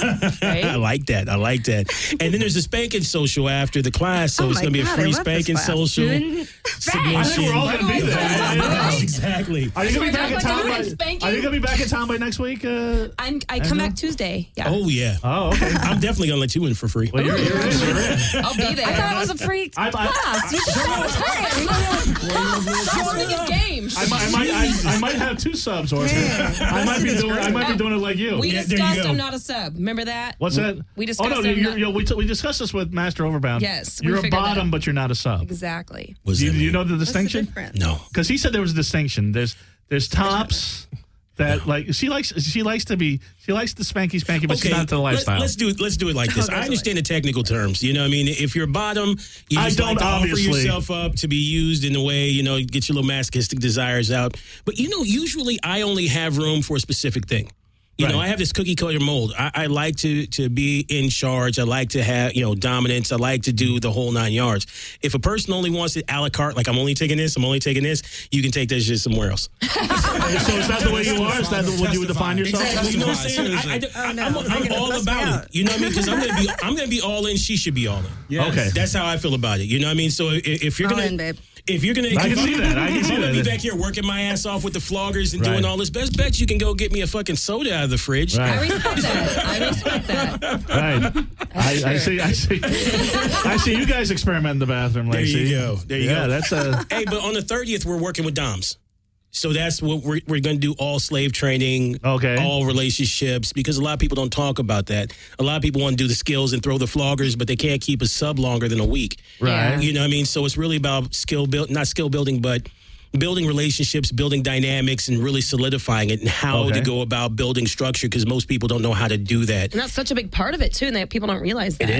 Speaker 9: I like that. I like that. And then there's a spanking social after the class. So
Speaker 4: Oh
Speaker 9: it's
Speaker 4: my
Speaker 9: going to be a
Speaker 4: God, I
Speaker 9: free
Speaker 4: love this
Speaker 9: spanking
Speaker 4: class.
Speaker 9: social.
Speaker 2: Doing
Speaker 1: I think we're all going to be there.
Speaker 9: Yes, exactly.
Speaker 1: Are you going to be back in
Speaker 3: Like
Speaker 1: town?
Speaker 3: I'm
Speaker 1: By,
Speaker 3: spanking?
Speaker 1: are you going to be back in town by next week? Uh,
Speaker 3: I'm, I come back Tuesday. Yeah.
Speaker 9: Oh, yeah.
Speaker 1: oh, okay.
Speaker 9: I'm definitely going to let you in for free.
Speaker 1: Well, you're, you're in. You're in.
Speaker 3: I'll be there.
Speaker 2: I thought it was a free
Speaker 1: I, I,
Speaker 2: class. You just
Speaker 3: Learning his game.
Speaker 1: I, might, I, might, I, I might have two subs, or I might be doing. I might be doing it like you.
Speaker 3: We
Speaker 9: Yeah, there you
Speaker 3: discussed
Speaker 9: go.
Speaker 3: I'm not a sub. Remember that?
Speaker 1: What's that?
Speaker 3: We
Speaker 1: Oh
Speaker 3: discussed
Speaker 1: no,
Speaker 3: I'm
Speaker 1: you're,
Speaker 3: not-
Speaker 1: you're, we, t- we discussed this with Master Overbound.
Speaker 3: Yes, we
Speaker 1: you're a
Speaker 3: figured that
Speaker 1: bottom,
Speaker 3: out.
Speaker 1: but you're not a sub.
Speaker 3: Exactly.
Speaker 9: Was
Speaker 1: Do you,
Speaker 9: that
Speaker 1: do you
Speaker 9: me?
Speaker 1: know the
Speaker 4: What's the
Speaker 1: distinction?
Speaker 4: difference?
Speaker 9: No.
Speaker 1: Because he said there was a distinction. There's there's tops that like she likes she likes to be she likes the spanky spanky, but she's not into the lifestyle.
Speaker 9: Let, us do it. Let's do it like this. I understand the technical terms. You know, what I mean, if you're a bottom, you
Speaker 1: I
Speaker 9: just
Speaker 1: don't,
Speaker 9: like to
Speaker 1: obviously.
Speaker 9: offer yourself up to be used in a way, you know, get your little masochistic desires out. But you know, usually I only have room for a specific thing. You know,
Speaker 1: Right.
Speaker 9: I have this cookie cutter mold. I, I like to to be in charge. I like to have, you know, dominance. I like to do the whole nine yards. If a person only wants it a la carte, like I'm only taking this, I'm only taking this, you can take that shit somewhere else.
Speaker 1: so is that the way you are? Is that the way you would define yourself?
Speaker 9: Exactly. You know what I'm saying? I, I, I,
Speaker 4: no,
Speaker 9: I'm,
Speaker 4: you're
Speaker 9: I'm
Speaker 4: gonna
Speaker 9: all
Speaker 4: bust me
Speaker 9: about
Speaker 4: out.
Speaker 9: it. You know what I mean? Because I'm gonna be I'm gonna be all in. She should be all in.
Speaker 1: Okay.
Speaker 9: That's how I feel about it. You know what I mean? So if, if you're
Speaker 4: All
Speaker 9: gonna,
Speaker 4: in, babe.
Speaker 9: if you're gonna,
Speaker 1: I can
Speaker 9: if
Speaker 1: see
Speaker 9: I'm-
Speaker 1: that. I can
Speaker 9: if
Speaker 1: see
Speaker 9: I'm gonna be
Speaker 1: that.
Speaker 9: back here working my ass off with the floggers and
Speaker 1: Right.
Speaker 9: doing all this, best bet you can go get me a fucking soda out of the fridge.
Speaker 3: I
Speaker 1: Right.
Speaker 3: respect that. I respect that.
Speaker 1: Right. I, I see. I see. I see you guys experiment in the bathroom,
Speaker 9: There
Speaker 1: Lacey.
Speaker 9: you go. There you
Speaker 1: yeah,
Speaker 9: go.
Speaker 1: that's a.
Speaker 9: Hey, but on the thirtieth, we're working with Doms. So that's what we're, we're going to do, all slave training,
Speaker 1: Okay.
Speaker 9: all relationships, because a lot of people don't talk about that. A lot of people want to do the skills and throw the floggers, but they can't keep a sub longer than a week.
Speaker 1: Right.
Speaker 9: You know what I mean? So it's really about skill build, not skill building, but building relationships, building dynamics, and really solidifying it and how
Speaker 1: Okay.
Speaker 9: to go about building structure, because most people don't know how to do that.
Speaker 3: And that's such a big part of it too, and that people don't realize that.
Speaker 9: It is.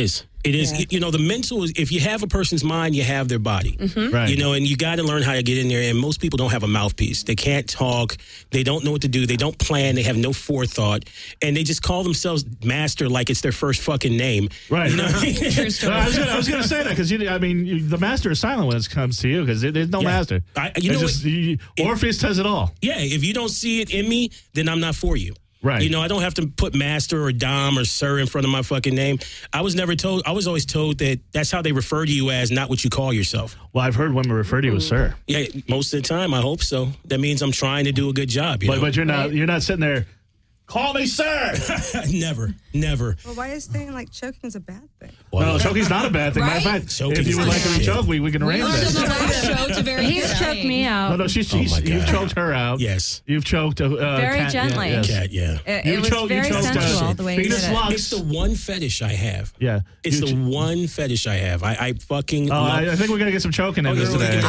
Speaker 9: It is, you know, the mental is, if you have a person's mind, you have their body.
Speaker 1: Right.
Speaker 9: You know, and you got to learn how to get in there. And most people don't have a mouthpiece. They can't talk. They don't know what to do. They don't plan. They have no forethought. And they just call themselves master like it's their first fucking name.
Speaker 1: Right.
Speaker 9: You know?
Speaker 2: True story.
Speaker 1: No, I was gonna, I was gonna say that because you, I mean, you, the master is silent when it comes to you because there's no
Speaker 9: Yeah.
Speaker 1: master.
Speaker 9: I- you
Speaker 1: It's
Speaker 9: know
Speaker 1: just,
Speaker 9: what?
Speaker 1: you, Orpheus does it all.
Speaker 9: Yeah, if you don't see it in me, then I'm not for you.
Speaker 1: Right.
Speaker 9: You know, I don't have to put master or dom or sir in front of my fucking name. I was never told, I was always told that that's how they refer to you as, not what you call yourself.
Speaker 1: Well, I've heard women refer to you as sir,
Speaker 9: Yeah, most of the time, I hope so. That means I'm trying to do a good job. You
Speaker 1: but
Speaker 9: know?
Speaker 1: but you're not you're not sitting there. Call me sir.
Speaker 9: never, never.
Speaker 4: Well, why is saying like choking is a bad thing?
Speaker 1: No, choking's not a bad thing. Matter of
Speaker 10: Right?
Speaker 1: fact,
Speaker 9: Choking
Speaker 1: if you
Speaker 9: is
Speaker 1: would like to be
Speaker 9: shit.
Speaker 1: choked, we, we can arrange
Speaker 10: Learned in the
Speaker 1: that.
Speaker 10: last show to very
Speaker 2: He's
Speaker 10: good
Speaker 2: choked me
Speaker 10: thing.
Speaker 2: out.
Speaker 1: No, no, she's, she's
Speaker 9: my
Speaker 1: you've
Speaker 9: God.
Speaker 1: choked her out.
Speaker 9: Yes.
Speaker 1: You've choked uh,
Speaker 2: Very
Speaker 1: Kat, yeah,
Speaker 2: gently.
Speaker 1: yes.
Speaker 9: Cat, yeah.
Speaker 2: It,
Speaker 1: You
Speaker 2: it was
Speaker 1: choked- you
Speaker 2: very
Speaker 1: choked, uh,
Speaker 2: sensual the way he
Speaker 1: Venus
Speaker 2: did it.
Speaker 1: Lux.
Speaker 9: It's the one fetish I have.
Speaker 1: Yeah.
Speaker 9: It's
Speaker 1: You
Speaker 9: the
Speaker 1: ch-
Speaker 9: one fetish I have. I, I fucking
Speaker 1: Oh,
Speaker 9: love
Speaker 1: I, I think we're gonna get some choking in
Speaker 9: Oh,
Speaker 1: this
Speaker 9: yeah, we
Speaker 1: today.
Speaker 9: can-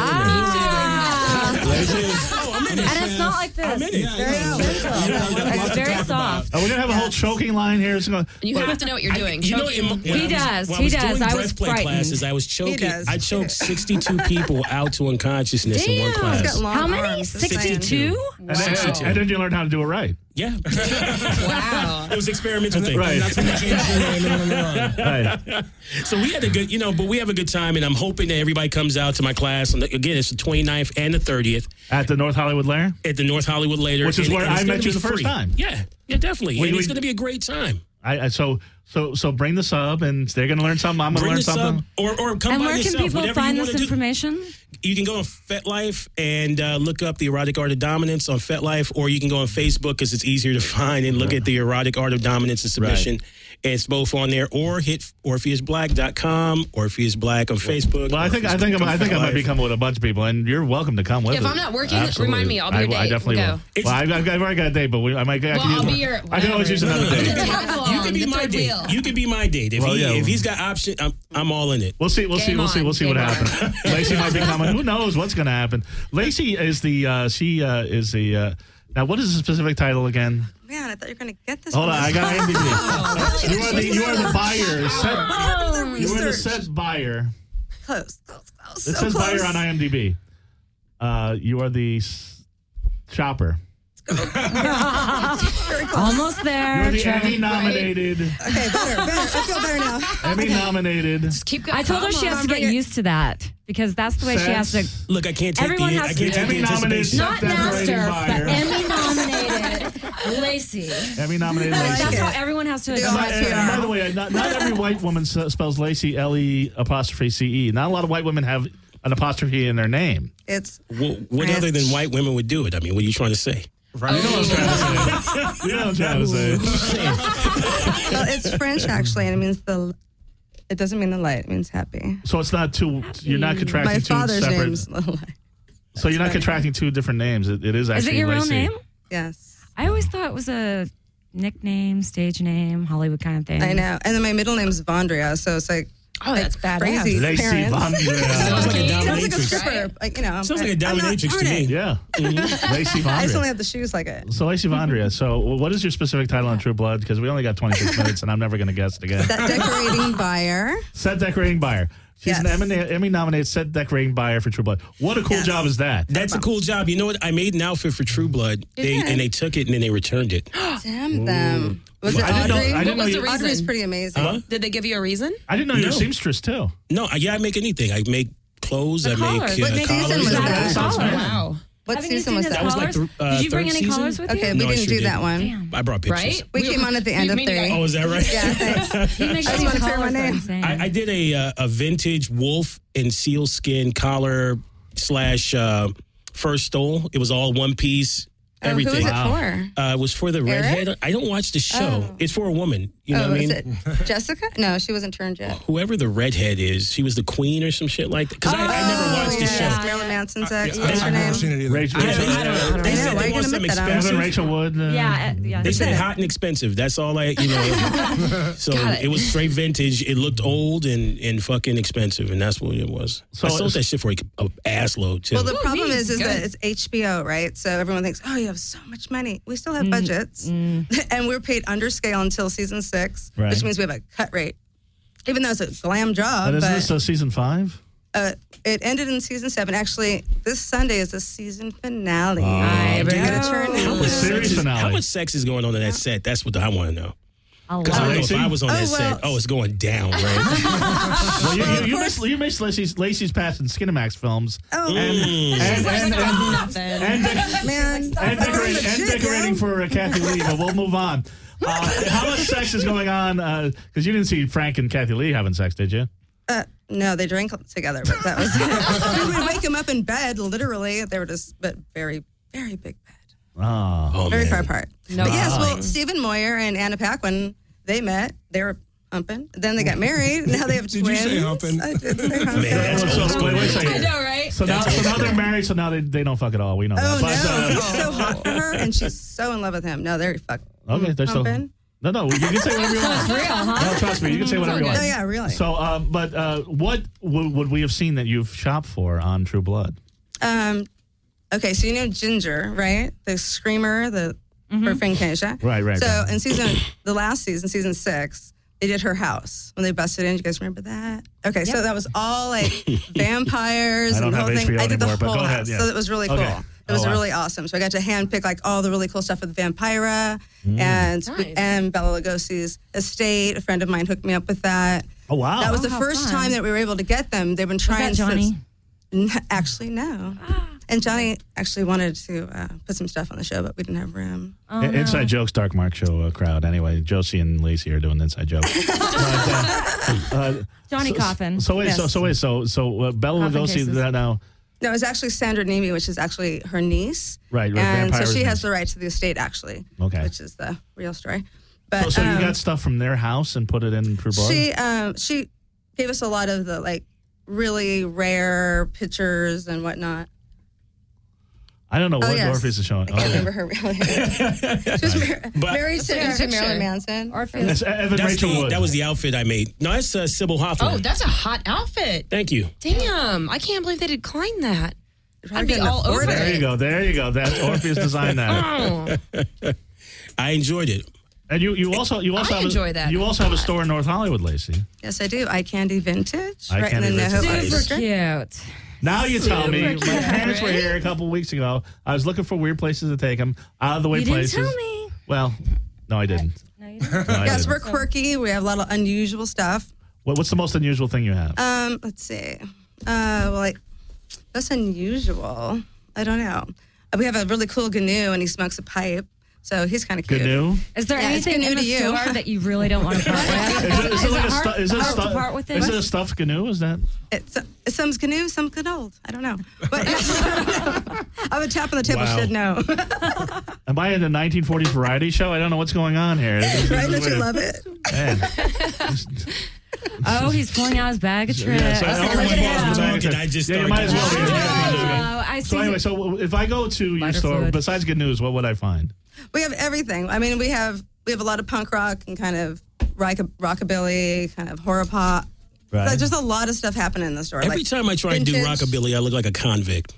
Speaker 2: Ah,
Speaker 9: Oh, I'm in it.
Speaker 2: and it's not like this.
Speaker 9: I'm in it.
Speaker 2: It's very soft.
Speaker 1: Oh, we're gonna have a whole choking line here. It's gonna,
Speaker 10: You have to know what you're doing.
Speaker 9: You know,
Speaker 10: Choking.
Speaker 9: in, when
Speaker 2: He
Speaker 9: I was-
Speaker 2: does.
Speaker 9: when I
Speaker 2: He
Speaker 9: was
Speaker 2: does.
Speaker 9: Doing
Speaker 2: I was
Speaker 9: breastplate
Speaker 2: frightened.
Speaker 9: classes, I was choking.
Speaker 4: does.
Speaker 9: I choked sixty-two people out to unconsciousness in one
Speaker 4: He's
Speaker 9: class.
Speaker 4: got long
Speaker 2: How many?
Speaker 4: arms, just saying.
Speaker 2: sixty-two?
Speaker 1: and, then, and then you learn how to do it right.
Speaker 9: Yeah.
Speaker 10: Wow.
Speaker 9: It was experimental thing.
Speaker 1: Right.
Speaker 5: That's when you change your name and then you're on.
Speaker 1: Right.
Speaker 9: So we had a good, you know, but we have a good time, and I'm hoping that everybody comes out to my class. And again, it's the twenty-ninth and the thirtieth
Speaker 1: At the North Hollywood Lair.
Speaker 9: at the North Hollywood Later.
Speaker 1: Which is
Speaker 9: and-
Speaker 1: where
Speaker 9: and it's
Speaker 1: I
Speaker 9: gonna
Speaker 1: met you
Speaker 9: be
Speaker 1: the first
Speaker 9: free.
Speaker 1: time.
Speaker 9: Yeah, yeah, definitely.
Speaker 1: We-
Speaker 9: and
Speaker 1: we-
Speaker 9: it's going to be a great time.
Speaker 1: I, I so so so bring the sub, and they're gonna learn something. I'm gonna
Speaker 9: Bring
Speaker 1: learn
Speaker 9: the
Speaker 1: something.
Speaker 9: sub, or, or come
Speaker 2: And
Speaker 9: by
Speaker 2: where can
Speaker 9: yourself.
Speaker 2: people
Speaker 9: Whatever
Speaker 2: find
Speaker 9: you
Speaker 2: this
Speaker 9: wanna do.
Speaker 2: information?
Speaker 9: You can go on FetLife and uh, look up the Erotic Art of Dominance on FetLife, or you can go on Facebook because it's easier to find and look at the Erotic Art of Dominance and Submission. It's both on there, or hit orpheus black dot com, Orpheus Black on Facebook.
Speaker 1: Well, I think I think I'm, I think I might be coming with a bunch of people, and you're welcome to come with
Speaker 10: If
Speaker 1: us.
Speaker 10: I'm not working,
Speaker 1: Absolutely.
Speaker 10: remind me. I'll be
Speaker 1: I,
Speaker 10: your
Speaker 1: I
Speaker 10: date.
Speaker 1: definitely
Speaker 10: We'll
Speaker 1: will.
Speaker 10: go.
Speaker 1: Well, I've, I've already got a date, but we, I might. I
Speaker 10: Well,
Speaker 1: can use
Speaker 10: I'll
Speaker 1: more.
Speaker 10: be your-
Speaker 1: I can always use
Speaker 10: whatever.
Speaker 1: another date.
Speaker 10: Tag along,
Speaker 9: You can be
Speaker 10: the
Speaker 9: my
Speaker 10: third
Speaker 9: date.
Speaker 10: wheel.
Speaker 9: You can be my date. If
Speaker 1: Well,
Speaker 9: he
Speaker 1: yeah.
Speaker 9: if he's got option, I'm I'm all in it.
Speaker 1: We'll see. We'll see.
Speaker 10: Game
Speaker 1: We'll see.
Speaker 10: on.
Speaker 1: We'll see what
Speaker 10: Game on.
Speaker 1: happens. Lacey might be coming. Who knows what's going to happen? Lacey is the. Uh, she uh, is the. Uh, now, what is the specific title again?
Speaker 4: Man, I thought you were going to get this.
Speaker 1: Hold
Speaker 4: from
Speaker 1: on, I
Speaker 4: this.
Speaker 1: got I M D B.
Speaker 10: Oh,
Speaker 1: You are the. You are the buyer. Set,
Speaker 4: Oh,
Speaker 1: you are the
Speaker 4: research.
Speaker 1: set buyer.
Speaker 4: Close, close, close.
Speaker 1: It
Speaker 4: so
Speaker 1: says
Speaker 4: close.
Speaker 1: buyer on I M D B. Uh, you are the s- shopper.
Speaker 2: Almost
Speaker 1: You're
Speaker 2: there.
Speaker 1: the
Speaker 2: Trevor.
Speaker 1: Emmy nominated.
Speaker 4: Okay, better, better. I feel better now.
Speaker 1: Emmy nominated.
Speaker 10: Just keep going.
Speaker 2: I told her she has to get used to that because that's the way she has to.
Speaker 1: Sense-
Speaker 9: Look, I can't take
Speaker 2: Everyone
Speaker 9: the
Speaker 2: has
Speaker 9: I
Speaker 2: to
Speaker 9: can't
Speaker 2: do
Speaker 9: take the
Speaker 1: Emmy nominated.
Speaker 9: anticipation.
Speaker 2: Not
Speaker 1: Decorating
Speaker 2: master,
Speaker 1: buyer.
Speaker 2: but Emmy nominated Lacey.
Speaker 1: Emmy nominated.
Speaker 4: I like
Speaker 1: Lacey.
Speaker 2: That's
Speaker 4: it.
Speaker 2: how everyone has to
Speaker 4: Do
Speaker 1: And by,
Speaker 2: address
Speaker 4: all
Speaker 1: and
Speaker 2: her.
Speaker 1: by the way, not, not every white woman s- spells Lacey L E apostrophe C E. Not a lot of white women have an apostrophe in their name.
Speaker 4: It's
Speaker 9: What, what other than white women would do it? I mean, what are you trying to say?
Speaker 1: Right. You know what I'm trying to say. You know what I'm trying to say.
Speaker 4: well, it's French actually, and it means the. It doesn't mean the light. It means happy.
Speaker 1: So it's not two. You're not contracting
Speaker 4: My
Speaker 1: two
Speaker 4: father's
Speaker 1: separate.
Speaker 4: name's the light.
Speaker 1: So you're not contracting two different names. It, it is actually.
Speaker 2: Is it your real
Speaker 1: Lacey.
Speaker 2: name?
Speaker 4: Yes,
Speaker 2: I always thought it was a nickname, stage name, Hollywood kind of thing.
Speaker 4: I know. And then my middle name's Vondria, so it's like
Speaker 10: Oh, that's badass.
Speaker 4: crazy
Speaker 1: Lacey
Speaker 4: parents.
Speaker 1: Vondria.
Speaker 9: Sounds like a
Speaker 4: Sounds like a
Speaker 9: dominatrix.
Speaker 4: stripper, like you know.
Speaker 9: Sounds like a
Speaker 4: I'm not
Speaker 9: dominatrix to
Speaker 4: doing
Speaker 9: me.
Speaker 4: it.
Speaker 1: Yeah. Lacey
Speaker 4: I just only
Speaker 1: Vondria.
Speaker 4: have the shoes like it.
Speaker 1: So Lacey Vondria. So what is your specific title on True Blood? Because we only got twenty-six minutes, and I'm never going to guess it again.
Speaker 4: That decorating buyer.
Speaker 1: Set decorating buyer. She's
Speaker 4: Yes.
Speaker 1: an Emmy, Emmy nominated set decorating buyer for True Blood. What a cool
Speaker 4: Yes.
Speaker 1: job is that?
Speaker 9: That's a cool job. You know what? I made an outfit for True Blood, they,
Speaker 4: did?
Speaker 9: and they took it and then they returned it.
Speaker 4: Damn them. Was
Speaker 1: Well,
Speaker 4: it
Speaker 1: I didn't know-
Speaker 4: Audrey?
Speaker 1: I didn't
Speaker 10: What
Speaker 1: know
Speaker 10: was
Speaker 1: you-
Speaker 10: the reason?
Speaker 4: Audrey's pretty amazing.
Speaker 9: Huh?
Speaker 10: Did they give you a reason?
Speaker 1: I didn't know you were
Speaker 9: No.
Speaker 1: a seamstress too.
Speaker 9: No, I- yeah, I make anything. I make clothes. I
Speaker 2: collars.
Speaker 9: make
Speaker 2: What
Speaker 9: uh,
Speaker 2: season
Speaker 9: collars.
Speaker 4: was
Speaker 9: and
Speaker 4: that?
Speaker 9: bags.
Speaker 2: Collar.
Speaker 10: Wow.
Speaker 4: What
Speaker 2: Haven't you
Speaker 4: season
Speaker 2: seen
Speaker 4: was
Speaker 2: his
Speaker 4: that?
Speaker 9: That was like
Speaker 2: collars?
Speaker 9: the, uh,
Speaker 2: Did you bring
Speaker 9: third
Speaker 2: any
Speaker 9: season?
Speaker 2: collars with
Speaker 4: Okay,
Speaker 2: you?
Speaker 4: we
Speaker 9: No, I
Speaker 4: didn't
Speaker 9: sure
Speaker 4: do that
Speaker 9: didn't.
Speaker 4: one.
Speaker 2: Damn.
Speaker 9: I brought pictures.
Speaker 10: Right?
Speaker 4: We came on at the end
Speaker 10: you
Speaker 4: of
Speaker 10: mean you
Speaker 4: three.
Speaker 10: got-
Speaker 9: Oh, is that right?
Speaker 4: Yeah, thanks.
Speaker 2: He makes
Speaker 4: I just
Speaker 2: these
Speaker 4: wanna clear my
Speaker 2: collars that
Speaker 4: name.
Speaker 2: insane.
Speaker 9: I, I did a uh, a vintage wolf and sealskin collar slash uh, first stole. It was all one piece.
Speaker 4: Oh,
Speaker 9: Everything.
Speaker 4: who was it for?
Speaker 9: Uh, it was for the
Speaker 4: Eric?
Speaker 9: redhead. I don't watch the show.
Speaker 4: Oh.
Speaker 9: It's for a woman. You know
Speaker 4: oh,
Speaker 9: what I
Speaker 4: is
Speaker 9: mean?
Speaker 4: it Jessica? No, she wasn't turned yet.
Speaker 9: Whoever the redhead is, she was the queen or some shit like that. Because I, I never watched the
Speaker 4: Oh, yeah.
Speaker 9: show.
Speaker 4: Marilyn Manson's ex.
Speaker 9: yeah.
Speaker 4: What's
Speaker 9: I
Speaker 4: her
Speaker 5: I've never
Speaker 4: name?
Speaker 5: seen it either.
Speaker 1: Rachel,
Speaker 9: Yeah,
Speaker 1: Rachel,
Speaker 9: they,
Speaker 2: I don't know.
Speaker 9: they
Speaker 4: I know,
Speaker 9: said
Speaker 4: why
Speaker 9: they
Speaker 4: you
Speaker 9: want
Speaker 4: gonna
Speaker 9: some
Speaker 4: admit that?
Speaker 1: Evan
Speaker 9: expensive.
Speaker 1: Rachel Wood. Uh,
Speaker 2: yeah, uh, yeah.
Speaker 9: They said
Speaker 4: it.
Speaker 9: hot and expensive. That's all I, you know. so
Speaker 10: Got it.
Speaker 9: it. was straight vintage. It looked old and, and fucking expensive, and that's what it was.
Speaker 1: So
Speaker 9: I sold
Speaker 1: it's-
Speaker 9: that shit for a, a ass load too.
Speaker 4: Well, the
Speaker 10: Ooh,
Speaker 4: problem
Speaker 10: me.
Speaker 4: is, is
Speaker 10: Good.
Speaker 4: that it's H B O, right? So everyone thinks, oh, you have so much money. We still have budgets, and we're paid under scale until season six,
Speaker 1: Right.
Speaker 4: which means we have a cut rate. even though it's a glam job.
Speaker 1: And is
Speaker 4: but,
Speaker 1: this uh, season five?
Speaker 4: Uh, it ended in season seven. Actually, this Sunday is the season finale.
Speaker 2: I
Speaker 4: We're gonna
Speaker 2: know.
Speaker 4: turn
Speaker 9: How
Speaker 4: it.
Speaker 9: much,
Speaker 1: series
Speaker 9: sex is,
Speaker 1: finale.
Speaker 9: how much sex is going on in that set? That's what I want to know.
Speaker 2: A
Speaker 9: Because I don't
Speaker 2: lot.
Speaker 9: know if
Speaker 1: Lacey?
Speaker 9: I was on
Speaker 4: Oh,
Speaker 9: that
Speaker 4: well-
Speaker 9: set. Oh, it's going down, right?
Speaker 1: Well, you, you, you
Speaker 4: of
Speaker 1: missed, you missed Lacey's, Lacey's past in Skinamax films.
Speaker 4: Oh,
Speaker 1: And, and, and, and,
Speaker 2: Nothing.
Speaker 1: and, dec-
Speaker 4: man.
Speaker 1: and,
Speaker 4: I'm
Speaker 1: decorating, and
Speaker 4: legit,
Speaker 1: decorating
Speaker 4: yo.
Speaker 1: for uh, Kathy Lee, but we'll move on. Uh, how much sex is going on? Because you didn't see Frank and Kathy Lee having sex, did you?
Speaker 4: Uh, no, they drank together, but that was it. We would wake them up in bed, literally. They were just, but very, very big bed.
Speaker 1: Oh.
Speaker 9: Oh,
Speaker 4: Very
Speaker 9: man.
Speaker 4: far apart.
Speaker 10: No
Speaker 4: but yes, well,
Speaker 10: kidding.
Speaker 4: Stephen Moyer and Anna Paquin, they met. They were humping. Then they got married. Now they have
Speaker 5: Did you
Speaker 4: twins.
Speaker 5: say humping?
Speaker 4: I did say humping.
Speaker 9: Man, that's
Speaker 1: So,
Speaker 9: old
Speaker 1: so,
Speaker 9: school.
Speaker 1: wait, wait a second.
Speaker 10: I know, right?
Speaker 1: So now, so now they're married, so now they, they don't fuck at all. We know
Speaker 4: Oh,
Speaker 1: that. But,
Speaker 4: no.
Speaker 1: uh,
Speaker 4: He's so hot for her, and she's so in love with him. No, they're fucking
Speaker 1: okay, they're still.
Speaker 4: humping.
Speaker 1: No, no, you can say whatever you want.
Speaker 2: It's real, huh?
Speaker 1: No, trust me, you can say whatever you
Speaker 4: Oh,
Speaker 1: want.
Speaker 4: yeah, really.
Speaker 1: So, um, but uh, what w- would we have seen that you've shopped for on True Blood?
Speaker 4: Um, okay, so you know Ginger, right? The screamer, the for Fantasia.
Speaker 1: Right, right,
Speaker 4: So
Speaker 1: right.
Speaker 4: in season, the last season, season six, they did her house when they busted in. You guys remember that? Okay, so that was all like vampires
Speaker 1: I don't
Speaker 4: and the
Speaker 1: have
Speaker 4: whole
Speaker 1: H B O
Speaker 4: thing. I did the
Speaker 1: anymore, but
Speaker 4: whole
Speaker 1: go ahead,
Speaker 4: house,
Speaker 1: yeah.
Speaker 4: so it was really cool.
Speaker 1: Okay.
Speaker 4: It was
Speaker 1: Oh, wow.
Speaker 4: really awesome. So I got to handpick like all the really cool stuff with Vampira and
Speaker 10: Nice.
Speaker 4: and Bela Lugosi's estate. A friend of mine hooked me up with that.
Speaker 1: Oh, wow.
Speaker 4: That was
Speaker 2: Oh,
Speaker 4: the
Speaker 2: how
Speaker 4: first
Speaker 2: fun.
Speaker 4: time that we were able to get them. They've been
Speaker 2: Was
Speaker 4: trying
Speaker 2: that Johnny?
Speaker 4: since. N- Actually, no. And Johnny actually wanted to uh, put some stuff on the show, but we didn't have room.
Speaker 2: Oh,
Speaker 1: I-
Speaker 2: no.
Speaker 1: Inside Jokes, Dark Mark Show uh, crowd. Anyway, Josie and Lacey are doing Inside Jokes. but, uh, uh,
Speaker 2: Johnny
Speaker 1: so,
Speaker 2: Coffin.
Speaker 1: So wait, so
Speaker 4: Yes.
Speaker 1: so wait, so so uh, Bela
Speaker 2: Coffin
Speaker 1: Lugosi
Speaker 2: cases.
Speaker 1: that now.
Speaker 4: No, it was actually Sandra Nemi, which is actually her niece.
Speaker 1: Right, right,
Speaker 4: And so
Speaker 1: Vampira's
Speaker 4: she
Speaker 1: niece.
Speaker 4: has the rights to the estate, actually.
Speaker 1: Okay.
Speaker 4: Which is the real story. But
Speaker 1: So, so you
Speaker 4: um,
Speaker 1: got stuff from their house and put it in True Blood?
Speaker 4: she um, she gave us a lot of the like really rare pictures and whatnot.
Speaker 1: I don't know
Speaker 4: Oh,
Speaker 1: what
Speaker 4: yes.
Speaker 1: Orpheus is showing.
Speaker 4: I can't
Speaker 1: Oh,
Speaker 4: remember her real name. She was mar-
Speaker 9: But-
Speaker 4: married
Speaker 10: That's a good
Speaker 4: to
Speaker 10: picture.
Speaker 4: Marilyn Manson.
Speaker 2: Orpheus.
Speaker 1: It's Evan
Speaker 9: That's
Speaker 1: Rachel
Speaker 9: the,
Speaker 1: Wood.
Speaker 9: that was the outfit I made. No, that's uh, Sybil Hawthorne.
Speaker 10: Oh, that's a hot outfit.
Speaker 9: Thank you.
Speaker 10: Damn, I can't believe they declined that. I'd
Speaker 4: Probably
Speaker 10: be
Speaker 4: couldn't
Speaker 10: all
Speaker 4: afford
Speaker 10: over
Speaker 4: it.
Speaker 1: There you go. There you go. That Orpheus designed that.
Speaker 10: Oh,
Speaker 9: I enjoyed it.
Speaker 1: And you, you also you also
Speaker 10: I
Speaker 1: have
Speaker 10: enjoy
Speaker 1: a,
Speaker 10: that
Speaker 1: you
Speaker 10: a
Speaker 1: also have a
Speaker 10: lot.
Speaker 1: store in North Hollywood, Lacey.
Speaker 4: Yes, I do. Eye Candy Vintage.
Speaker 1: Eye
Speaker 4: right
Speaker 1: Candy
Speaker 4: in the
Speaker 1: Vintage.
Speaker 4: NoHo
Speaker 1: Nice.
Speaker 2: Super cute.
Speaker 1: Now you tell me. My
Speaker 2: Super
Speaker 1: parents were
Speaker 2: cute.
Speaker 1: here a couple weeks ago. I was looking for weird places to take them, out of the way
Speaker 2: You didn't
Speaker 1: places.
Speaker 2: tell me.
Speaker 1: Well, no, I didn't.
Speaker 2: No, you didn't.
Speaker 1: No, I
Speaker 4: Yes,
Speaker 1: didn't.
Speaker 4: we're quirky. We have a lot of unusual stuff.
Speaker 1: What, what's the most unusual thing you have?
Speaker 4: Um, let's see. Uh, well, like that's unusual. I don't know. Uh, We have a really cool Gnu, and he smokes a pipe, so he's kind of cute.
Speaker 1: Gnu?
Speaker 2: Is there
Speaker 4: Yeah, it's
Speaker 2: anything
Speaker 4: new
Speaker 2: in the
Speaker 4: to you.
Speaker 2: store that you really don't want to part with?
Speaker 1: Is it, is it like a
Speaker 2: hard-
Speaker 1: stu- is it a
Speaker 2: hard to
Speaker 1: stu-
Speaker 2: part with it?
Speaker 1: is it a stuffed canoe? Is that?
Speaker 4: It's some's Gnu, some's good old. I don't know, but I would tap on the table.
Speaker 1: Wow.
Speaker 4: Should know,
Speaker 1: Am I in a nineteen forties variety show? I don't know what's going on here. This is
Speaker 4: right? Don't you
Speaker 1: weird.
Speaker 4: love it?
Speaker 1: Man.
Speaker 2: Oh, he's pulling out his bag of tricks.
Speaker 1: Yeah, so I
Speaker 9: I
Speaker 1: don't
Speaker 9: figured
Speaker 1: know
Speaker 9: when
Speaker 1: what
Speaker 9: you
Speaker 1: it
Speaker 9: guys
Speaker 1: is.
Speaker 9: were talking, I just
Speaker 1: Yeah, you
Speaker 9: started
Speaker 1: might as well.
Speaker 9: getting-
Speaker 2: Oh, I see.
Speaker 1: So anyway, so if I go to your
Speaker 2: Lighter
Speaker 1: store,
Speaker 2: fluid.
Speaker 1: besides good news, what would I find?
Speaker 4: We have everything. I mean, we have we have a lot of punk rock and kind of rock, rockabilly, kind of horror pop.
Speaker 1: Right.
Speaker 4: Like, there's a lot of stuff happening in the store.
Speaker 9: Every
Speaker 4: like
Speaker 9: time I try and do
Speaker 4: vintage-
Speaker 9: rockabilly, I look like a convict.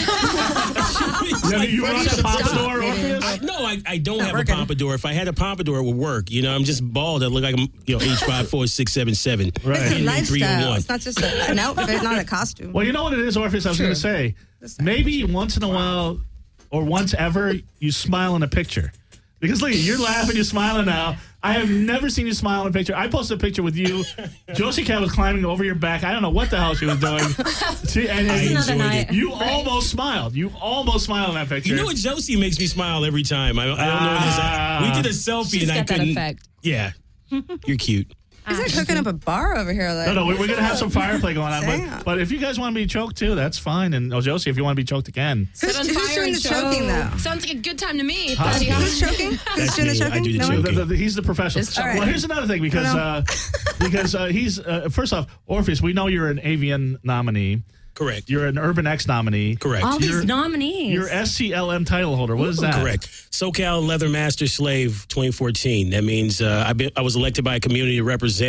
Speaker 1: Yeah, you rock the pompadour, Orpheus?
Speaker 9: I, no, I, I don't
Speaker 4: Not
Speaker 9: have
Speaker 4: working.
Speaker 9: a pompadour. If I had a pompadour, it would work. You know, I'm just bald. I look like I'm, you know, age five four six seven seven.
Speaker 1: Right.
Speaker 4: It's a
Speaker 9: three oh
Speaker 4: lifestyle.
Speaker 9: one.
Speaker 4: It's not just a, an outfit, not a costume.
Speaker 1: Well, you know what it is, Orpheus? I was going to say, maybe once in a while or once ever, you smile in a picture. Because look, you're laughing, you're smiling now. I have never seen you smile in a picture. I posted a picture with you. Josie Cat was climbing over your back. I don't know what the hell she was doing. She, and,
Speaker 9: I
Speaker 1: and
Speaker 2: Another
Speaker 9: enjoyed
Speaker 2: night.
Speaker 9: it.
Speaker 1: you almost smiled. You almost smiled in that picture.
Speaker 9: You know what? Josie makes me smile every time. I, I don't know. If this,
Speaker 1: Ah.
Speaker 9: we did a selfie
Speaker 10: she's
Speaker 9: and I
Speaker 10: got that
Speaker 9: couldn't.
Speaker 10: effect.
Speaker 9: Yeah, you're cute.
Speaker 4: He's like cooking up a bar over here. Like,
Speaker 1: No, no, we're, we're going to have some fireplay going on.
Speaker 4: Damn.
Speaker 1: But, but if you guys want to be choked too, that's fine. And oh, Josie, if you want to be choked again.
Speaker 4: Who's,
Speaker 10: Set on
Speaker 4: who's
Speaker 10: fire
Speaker 4: doing
Speaker 10: and
Speaker 4: the
Speaker 10: choke.
Speaker 4: choking though?
Speaker 10: Sounds like a good time to me.
Speaker 1: Huh?
Speaker 10: Buddy.
Speaker 4: Who's choking? Who's
Speaker 9: That's
Speaker 4: doing the
Speaker 9: me. I
Speaker 4: choking?
Speaker 9: do the
Speaker 4: No one?
Speaker 9: choking.
Speaker 1: The- the- the- he's the professional.
Speaker 10: Just choking.
Speaker 1: Well, here's another thing because uh, because uh, he's uh, first off, Orpheus. We know you're an Avian nominee.
Speaker 9: Correct.
Speaker 1: You're an Urban X nominee.
Speaker 9: Correct.
Speaker 2: All
Speaker 1: You're-
Speaker 2: these nominees.
Speaker 1: You're S C L M title holder. What is that?
Speaker 9: Correct. SoCal Leather Master Slave twenty fourteen. That means uh, I, been, I was elected by a community to represent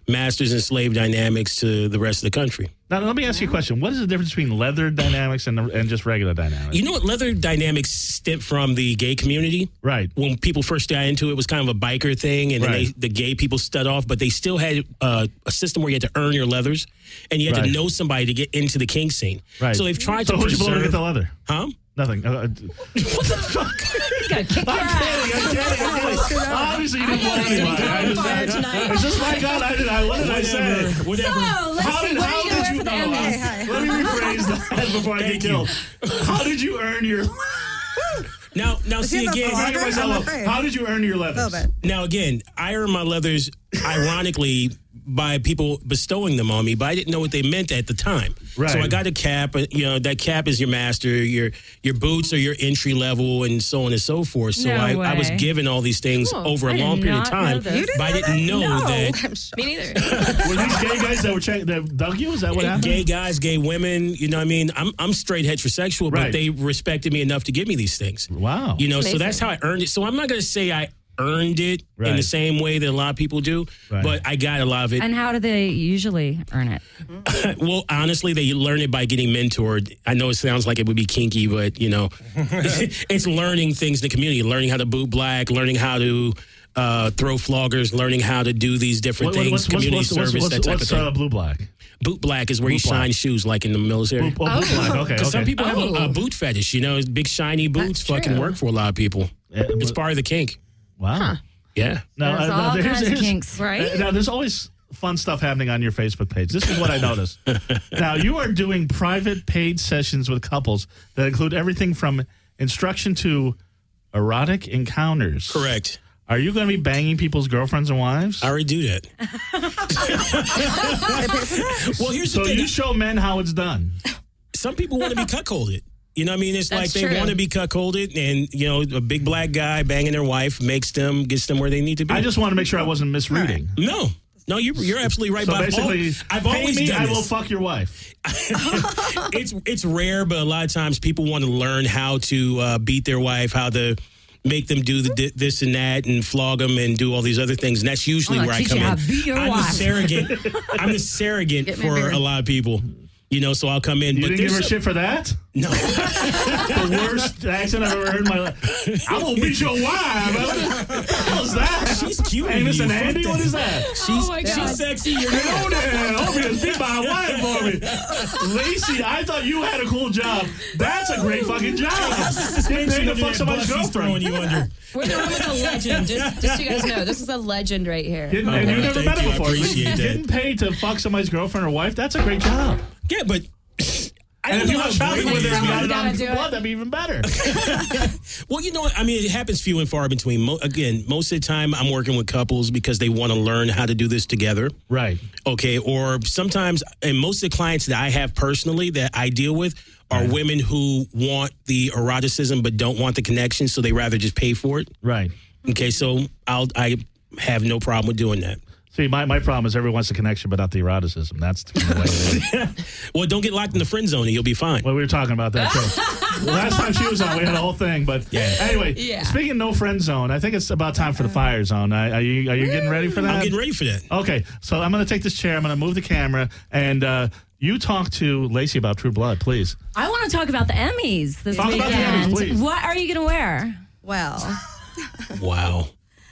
Speaker 9: masters and slave dynamics to the rest of the country.
Speaker 1: Now, let me ask you a question. What is the difference between leather dynamics and, and just regular dynamics?
Speaker 9: You know what? Leather dynamics stemmed from the gay community.
Speaker 1: Right.
Speaker 9: When people first got into it, it was kind of a biker thing, and then
Speaker 1: Right.
Speaker 9: they, the gay people stood off, but they still had uh, a system where you had to earn your leathers, and you had
Speaker 1: Right.
Speaker 9: to know somebody to get into the kink scene.
Speaker 1: Right.
Speaker 9: So they've tried
Speaker 1: so
Speaker 9: to
Speaker 1: who'd you blow to
Speaker 9: preserve...
Speaker 1: get the leather?
Speaker 9: Huh?
Speaker 1: Nothing. Uh, uh,
Speaker 9: What the fuck?
Speaker 2: You gotta kick your
Speaker 1: I'm
Speaker 2: ass.
Speaker 1: kidding. I'm kidding. I'm kidding. Obviously, you didn't blow anybody. I just,
Speaker 10: fire tonight.
Speaker 1: It's just my God. I did. I, what did I say?
Speaker 9: Whatever. Whatever.
Speaker 2: So, let's
Speaker 1: How
Speaker 2: see,
Speaker 1: did,
Speaker 2: what
Speaker 1: how
Speaker 2: are you gonna
Speaker 1: did
Speaker 2: wear
Speaker 1: you
Speaker 2: for the
Speaker 1: know?
Speaker 2: Emmys?
Speaker 4: Hi.
Speaker 1: Let me rephrase that before I get
Speaker 9: Thank you.
Speaker 1: killed. How did you earn your?
Speaker 9: Now, now,
Speaker 4: he
Speaker 9: see
Speaker 4: have a
Speaker 9: again.
Speaker 4: philosopher?
Speaker 1: Back myself
Speaker 4: I'm
Speaker 1: up.
Speaker 4: afraid.
Speaker 1: How did you earn your leathers?
Speaker 4: A little bit.
Speaker 9: Now, again, I earned my leathers, ironically, by people bestowing them on me, but I didn't know what they meant at the time.
Speaker 1: Right.
Speaker 9: So I got a cap. uh, You know, that cap is your master. Your your boots are your entry level, and so on and so forth. So
Speaker 2: No
Speaker 9: I, I was
Speaker 2: way.
Speaker 9: given all these things
Speaker 10: Cool.
Speaker 9: over a
Speaker 2: I did
Speaker 9: long period of
Speaker 2: not know
Speaker 9: time,
Speaker 2: this. You
Speaker 9: but I didn't know that.
Speaker 4: I'm shocked.
Speaker 10: Me neither.
Speaker 1: Were these gay guys that were check, that dug you? Is that what happened?
Speaker 9: Gay guys, gay women, you know what I mean? I'm I'm straight heterosexual, but
Speaker 1: Right.
Speaker 9: they respected me enough to give me these things.
Speaker 1: Wow.
Speaker 9: You know, so
Speaker 10: Amazing.
Speaker 9: that's how I earned it. So I'm not going to say I earned it in
Speaker 1: Right.
Speaker 9: the same way that a lot of people do,
Speaker 1: Right.
Speaker 9: but I got a lot of it.
Speaker 2: And how do they usually earn it?
Speaker 9: Well, honestly, they learn it by getting mentored. I know it sounds like it would be kinky, but, you know, it's learning things in the community, learning how to boot black, learning how to uh, throw floggers, learning how to do these different
Speaker 1: What- what-
Speaker 9: things,
Speaker 1: what's, what's,
Speaker 9: community
Speaker 1: what's,
Speaker 9: service,
Speaker 1: what's,
Speaker 9: that type
Speaker 1: what's,
Speaker 9: of thing.
Speaker 1: uh, blue black?
Speaker 9: Boot black is where you
Speaker 1: Boot black.
Speaker 9: shine shoes like in the military.
Speaker 1: Blue, oh, blue black. Okay.
Speaker 9: Because
Speaker 1: okay.
Speaker 9: some people have a,
Speaker 10: Oh.
Speaker 9: a boot fetish, you know, big shiny boots
Speaker 10: That's
Speaker 9: fucking
Speaker 10: true.
Speaker 9: work for a lot of people.
Speaker 1: Yeah,
Speaker 9: It's
Speaker 1: but-
Speaker 9: part of the kink.
Speaker 1: Wow.
Speaker 9: Yeah.
Speaker 1: Now,
Speaker 2: There's
Speaker 1: uh, now,
Speaker 2: all
Speaker 1: here's-
Speaker 2: kinds of
Speaker 1: here's-
Speaker 2: kinks.
Speaker 10: Right?
Speaker 1: uh, now, there's always fun stuff happening on your Facebook page. This is what I noticed. Now, you are doing private paid sessions with couples that include everything from instruction to erotic encounters.
Speaker 9: Correct.
Speaker 1: Are you going to be banging people's girlfriends and wives?
Speaker 9: I already do that. Well, here's the
Speaker 1: So
Speaker 9: thing.
Speaker 1: you show men how it's done.
Speaker 9: Some people want to be cuckolded. You know what I mean? It's like
Speaker 10: That's
Speaker 9: they
Speaker 10: true.
Speaker 9: want to be cuckolded, and, you know, a big black guy banging their wife makes them, gets them where they need to be.
Speaker 1: I just want to make sure I wasn't misreading.
Speaker 9: No. No, you're, you're absolutely right.
Speaker 1: So
Speaker 9: but I've al-
Speaker 1: basically,
Speaker 9: I've
Speaker 1: pay
Speaker 9: always
Speaker 1: me,
Speaker 9: done
Speaker 1: I
Speaker 9: this.
Speaker 1: will fuck your wife.
Speaker 9: it's it's rare, but a lot of times people want to learn how to uh, beat their wife, how to make them do the, this and that, and flog them and do all these other things. And that's usually
Speaker 2: I'm
Speaker 9: where
Speaker 2: gonna
Speaker 9: I
Speaker 2: teach
Speaker 9: come
Speaker 2: you how
Speaker 9: in.
Speaker 2: to beat your
Speaker 9: I'm the
Speaker 2: wife.
Speaker 9: surrogate. I'm the surrogate
Speaker 4: Get me a
Speaker 9: for
Speaker 4: beer.
Speaker 9: a lot of people. You know, so I'll come in.
Speaker 1: You
Speaker 9: but
Speaker 1: didn't give
Speaker 9: there's
Speaker 1: her
Speaker 9: a-
Speaker 1: shit for that?
Speaker 9: No.
Speaker 1: The worst accent I've ever heard in my life. I won't beat your wife. What the hell is that?
Speaker 9: She's cute.
Speaker 1: Amos
Speaker 9: you.
Speaker 1: and
Speaker 9: Fuck
Speaker 1: Andy?
Speaker 9: that.
Speaker 1: What is that?
Speaker 9: She's,
Speaker 10: Oh my
Speaker 9: she's
Speaker 10: God.
Speaker 9: sexy. You're
Speaker 1: Hello
Speaker 9: not.
Speaker 1: there. Hope you just beat my wife for me. Lacey, I thought you had a cool job. That's a great fucking job. Getting paid to fuck somebody's
Speaker 9: throwing
Speaker 1: girlfriend.
Speaker 9: you under.
Speaker 10: We're in the room with a legend. Just, just so you guys know, this is a legend right here.
Speaker 1: Getting,
Speaker 9: Oh,
Speaker 1: and you've never
Speaker 9: thank
Speaker 1: met
Speaker 9: you.
Speaker 1: him
Speaker 9: I
Speaker 1: before.
Speaker 9: appreciate that.
Speaker 1: Getting paid to fuck somebody's girlfriend or wife, that's a great job.
Speaker 9: Yeah, but I
Speaker 1: And
Speaker 9: don't
Speaker 1: if
Speaker 9: know
Speaker 1: you're
Speaker 9: how
Speaker 1: not shopping
Speaker 9: great
Speaker 1: with
Speaker 9: it
Speaker 1: her
Speaker 9: is.
Speaker 1: and got it
Speaker 2: gotta
Speaker 1: on
Speaker 2: do it.
Speaker 1: blood, that'd be even better.
Speaker 9: Well, you know what? I mean, it happens few and far between. Mo- again, most of the time I'm working with couples because they want to learn how to do this together.
Speaker 1: Right.
Speaker 9: Okay. Or sometimes, and most of the clients that I have personally that I deal with are
Speaker 1: Right.
Speaker 9: women who want the eroticism but don't want the connection, so they rather just pay for it.
Speaker 1: Right.
Speaker 9: Okay. So I'll, I have no problem with doing that.
Speaker 1: See, my, my problem is everyone wants the connection, but not the eroticism. That's the way it is.
Speaker 9: Well, don't get locked in the friend zone and you'll be fine.
Speaker 1: Well, we were talking about that too. Last time she was on, we had a whole thing. But
Speaker 9: Yeah.
Speaker 1: anyway,
Speaker 10: Yeah.
Speaker 1: speaking of no friend zone, I think it's about time for the fire zone. Are are you are you getting ready for that?
Speaker 9: I'm getting ready for that.
Speaker 1: Okay, so I'm going to take this chair. I'm going to move the camera, and uh, you talk to Lacey about True Blood, please.
Speaker 2: I want to talk about the Emmys this
Speaker 1: Talk about the
Speaker 2: weekend.
Speaker 1: Emmys, please.
Speaker 2: What are you going to wear?
Speaker 4: Well,
Speaker 9: Wow.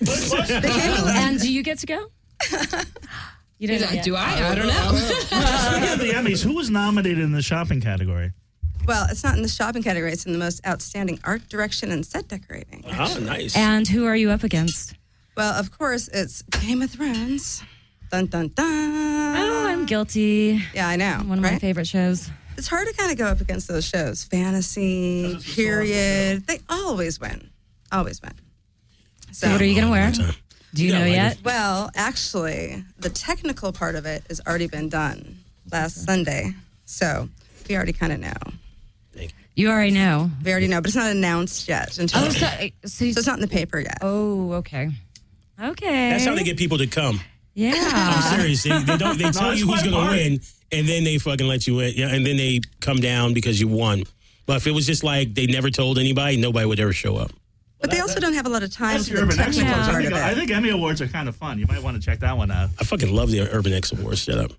Speaker 2: And do you get to go? You
Speaker 10: He's
Speaker 2: didn't
Speaker 10: like,
Speaker 2: yet.
Speaker 10: do I? I don't know.
Speaker 1: Speaking of the Emmys, who was nominated in the shopping category?
Speaker 4: well, it's not in the shopping category. It's in the most outstanding art direction and set decorating.
Speaker 9: Oh, nice.
Speaker 2: And who are you up against?
Speaker 4: Well, of course, it's Game of Thrones. Dun dun dun.
Speaker 2: Oh, I'm guilty.
Speaker 4: Yeah, I know.
Speaker 2: One of my
Speaker 4: right?
Speaker 2: favorite shows.
Speaker 4: It's hard to kind of go up against those shows. Fantasy, period. They always win. Always win. So,
Speaker 2: So what are you going to wear?
Speaker 9: Time.
Speaker 2: Do you
Speaker 9: Yeah,
Speaker 2: know
Speaker 9: like
Speaker 2: yet?
Speaker 4: well, actually, the technical part of it has already been done last Sunday. So we already kind of know.
Speaker 2: You already know.
Speaker 4: We already know, but it's not announced yet. Until,
Speaker 2: Oh,
Speaker 4: so,
Speaker 2: so, so you-
Speaker 4: it's not in the paper yet.
Speaker 2: oh, okay. Okay.
Speaker 9: That's how they get people to come.
Speaker 2: Yeah.
Speaker 9: I'm serious. They, they don't. They tell
Speaker 1: it's
Speaker 9: you who's
Speaker 1: my
Speaker 9: going to
Speaker 1: part.
Speaker 9: win, and then they fucking let you in. Yeah, and then they come down because you won. But if it was just like they never told anybody, nobody would ever show up.
Speaker 4: But they also don't have a lot of time
Speaker 1: That's
Speaker 4: for
Speaker 1: the
Speaker 4: the
Speaker 1: Urban X
Speaker 4: technical
Speaker 1: Awards. I
Speaker 4: part of
Speaker 1: think, I
Speaker 4: it.
Speaker 1: think Emmy Awards are kind of fun. You might want to check that one out.
Speaker 9: I fucking love the Urban X Awards. Shut up.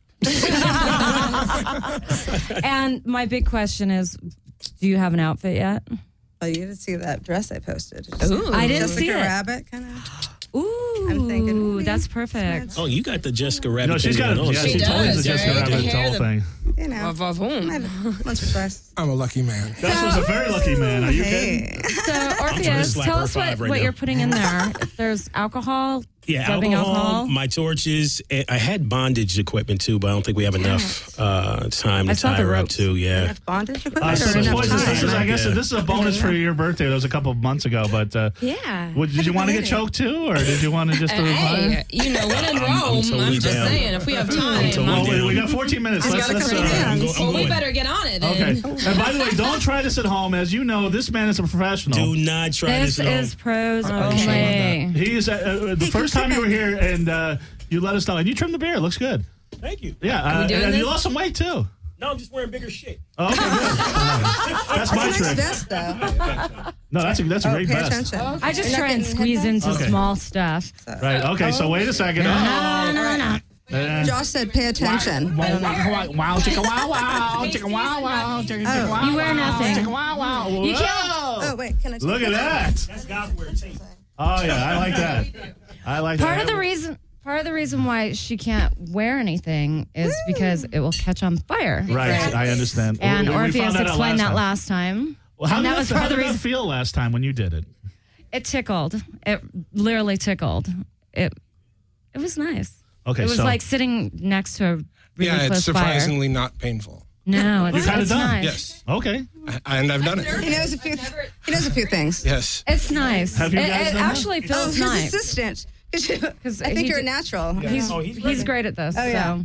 Speaker 2: And my big question is, do you have an outfit yet?
Speaker 4: Oh, you didn't see that dress I posted.
Speaker 2: Ooh. I didn't
Speaker 4: Jessica
Speaker 2: see it.
Speaker 4: Rabbit kind of.
Speaker 2: Ooh,
Speaker 4: I'm thinking, maybe
Speaker 2: that's perfect.
Speaker 9: Oh, you got the Jessica Rabbit.
Speaker 1: No, she's
Speaker 9: thing
Speaker 1: got
Speaker 9: going on.
Speaker 1: yeah,
Speaker 10: She
Speaker 1: she totally
Speaker 10: does,
Speaker 1: the Jessica
Speaker 10: right?
Speaker 1: Rabbit
Speaker 10: The hair,
Speaker 1: whole
Speaker 10: the-
Speaker 1: thing.
Speaker 4: You know,
Speaker 10: Of, of whom?
Speaker 4: once or twice.
Speaker 5: I'm a lucky man.
Speaker 1: That was a very lucky man. Are you kidding?
Speaker 4: Hey.
Speaker 2: So,
Speaker 9: trying to
Speaker 2: Orpheus,
Speaker 9: slap
Speaker 2: tell
Speaker 9: her
Speaker 2: us what,
Speaker 9: five right
Speaker 2: what
Speaker 9: now.
Speaker 2: you're putting in there. There's alcohol,
Speaker 9: Yeah,
Speaker 2: dubbing
Speaker 9: alcohol,
Speaker 2: alcohol.
Speaker 9: my torches. and I had bondage equipment too, but I don't think we have enough uh, time
Speaker 2: I
Speaker 9: to
Speaker 2: saw
Speaker 9: tie
Speaker 2: the
Speaker 9: her up
Speaker 2: ropes.
Speaker 9: too. Yeah.
Speaker 4: Enough bondage equipment
Speaker 1: Uh, so
Speaker 4: or
Speaker 1: this,
Speaker 4: enough
Speaker 1: boys, this,
Speaker 4: time?
Speaker 1: this is, I guess
Speaker 9: Yeah.
Speaker 1: this is a bonus for your birthday. That was a couple of months ago, but uh,
Speaker 3: Yeah.
Speaker 1: would, did you want to get choked too, or did you want to just? Uh,
Speaker 10: Hey, you know, when in Rome,
Speaker 9: I'm
Speaker 10: I'm,
Speaker 9: totally
Speaker 10: just
Speaker 9: down.
Speaker 10: saying, if we have time.
Speaker 9: totally
Speaker 1: well,
Speaker 9: down.
Speaker 1: we, we got fourteen minutes.
Speaker 4: He's
Speaker 1: Let's,
Speaker 4: gotta
Speaker 1: let's,
Speaker 4: come
Speaker 1: uh,
Speaker 4: in.
Speaker 9: I'm go- I'm
Speaker 10: well, we
Speaker 9: going.
Speaker 10: better get on it then.
Speaker 1: Okay. And by the way, don't try this at home. As you know, this man is a professional.
Speaker 9: Do not try
Speaker 2: This
Speaker 9: this. at
Speaker 2: is
Speaker 9: home.
Speaker 2: pros
Speaker 10: Okay.
Speaker 2: only.
Speaker 1: He's uh, uh, the first time you were here, and uh, you let us know, and you trimmed the beard. It looks good.
Speaker 9: Thank you.
Speaker 1: Yeah, uh,
Speaker 10: doing
Speaker 1: and you
Speaker 10: this?
Speaker 1: lost some weight too.
Speaker 9: No, I'm just wearing bigger shit.
Speaker 1: Oh, okay, good. That's my
Speaker 4: That's a nice
Speaker 1: trick.
Speaker 4: vest, though.
Speaker 1: No, that's a that's a
Speaker 4: Oh,
Speaker 1: great
Speaker 4: pay
Speaker 1: vest.
Speaker 4: attention.
Speaker 2: I just
Speaker 4: You're not
Speaker 2: try and
Speaker 4: getting
Speaker 2: squeeze
Speaker 4: headphones?
Speaker 2: into
Speaker 1: Okay.
Speaker 2: small stuff.
Speaker 1: Right. Okay. So wait a second.
Speaker 2: No,
Speaker 1: Oh.
Speaker 2: no, no.
Speaker 1: Uh,
Speaker 4: Josh said, "Pay attention."
Speaker 1: Wow, wow, wow, chicka wow, wow, chicka wow, wow, chicka chicka wow,
Speaker 2: You wear
Speaker 1: wow,
Speaker 2: nothing.
Speaker 1: chicka wow, wow.
Speaker 2: You can't-
Speaker 1: Whoa.
Speaker 4: Oh wait, can I? Take
Speaker 1: Look at that.
Speaker 9: That's God wear tape.
Speaker 1: Oh yeah, I like that. I like
Speaker 2: Part
Speaker 1: that.
Speaker 2: of the reason part of the reason why she can't wear anything is because it will catch on fire.
Speaker 1: Right, I understand.
Speaker 2: And
Speaker 1: We- we
Speaker 2: Orpheus
Speaker 1: found that out
Speaker 2: explained that
Speaker 1: time.
Speaker 2: last time.
Speaker 1: Well, how
Speaker 2: and
Speaker 1: did
Speaker 2: that
Speaker 1: that,
Speaker 2: was
Speaker 1: how
Speaker 2: part of the
Speaker 1: did that
Speaker 2: reason
Speaker 1: feel last time when you did it?
Speaker 2: it tickled. It literally tickled. It it was nice.
Speaker 1: Okay,
Speaker 2: It was
Speaker 1: so
Speaker 2: like sitting next to a really
Speaker 5: Yeah,
Speaker 2: close
Speaker 5: it's surprisingly not painful.
Speaker 2: fire. No, it's,
Speaker 1: You've had it
Speaker 2: it's
Speaker 1: done?
Speaker 2: nice.
Speaker 5: Yes,
Speaker 1: okay.
Speaker 5: I, and I've done it.
Speaker 4: He knows a few. He knows a few things.
Speaker 5: Yes.
Speaker 2: It's nice.
Speaker 1: Have you
Speaker 2: it
Speaker 1: guys
Speaker 2: it
Speaker 1: done that?
Speaker 2: actually
Speaker 4: Oh,
Speaker 2: feels
Speaker 4: his
Speaker 2: nice.
Speaker 4: assistant. I think
Speaker 2: he
Speaker 4: you're a
Speaker 2: did-
Speaker 4: natural.
Speaker 2: He's
Speaker 9: Oh, he's
Speaker 2: he's great at this.
Speaker 4: Oh, yeah.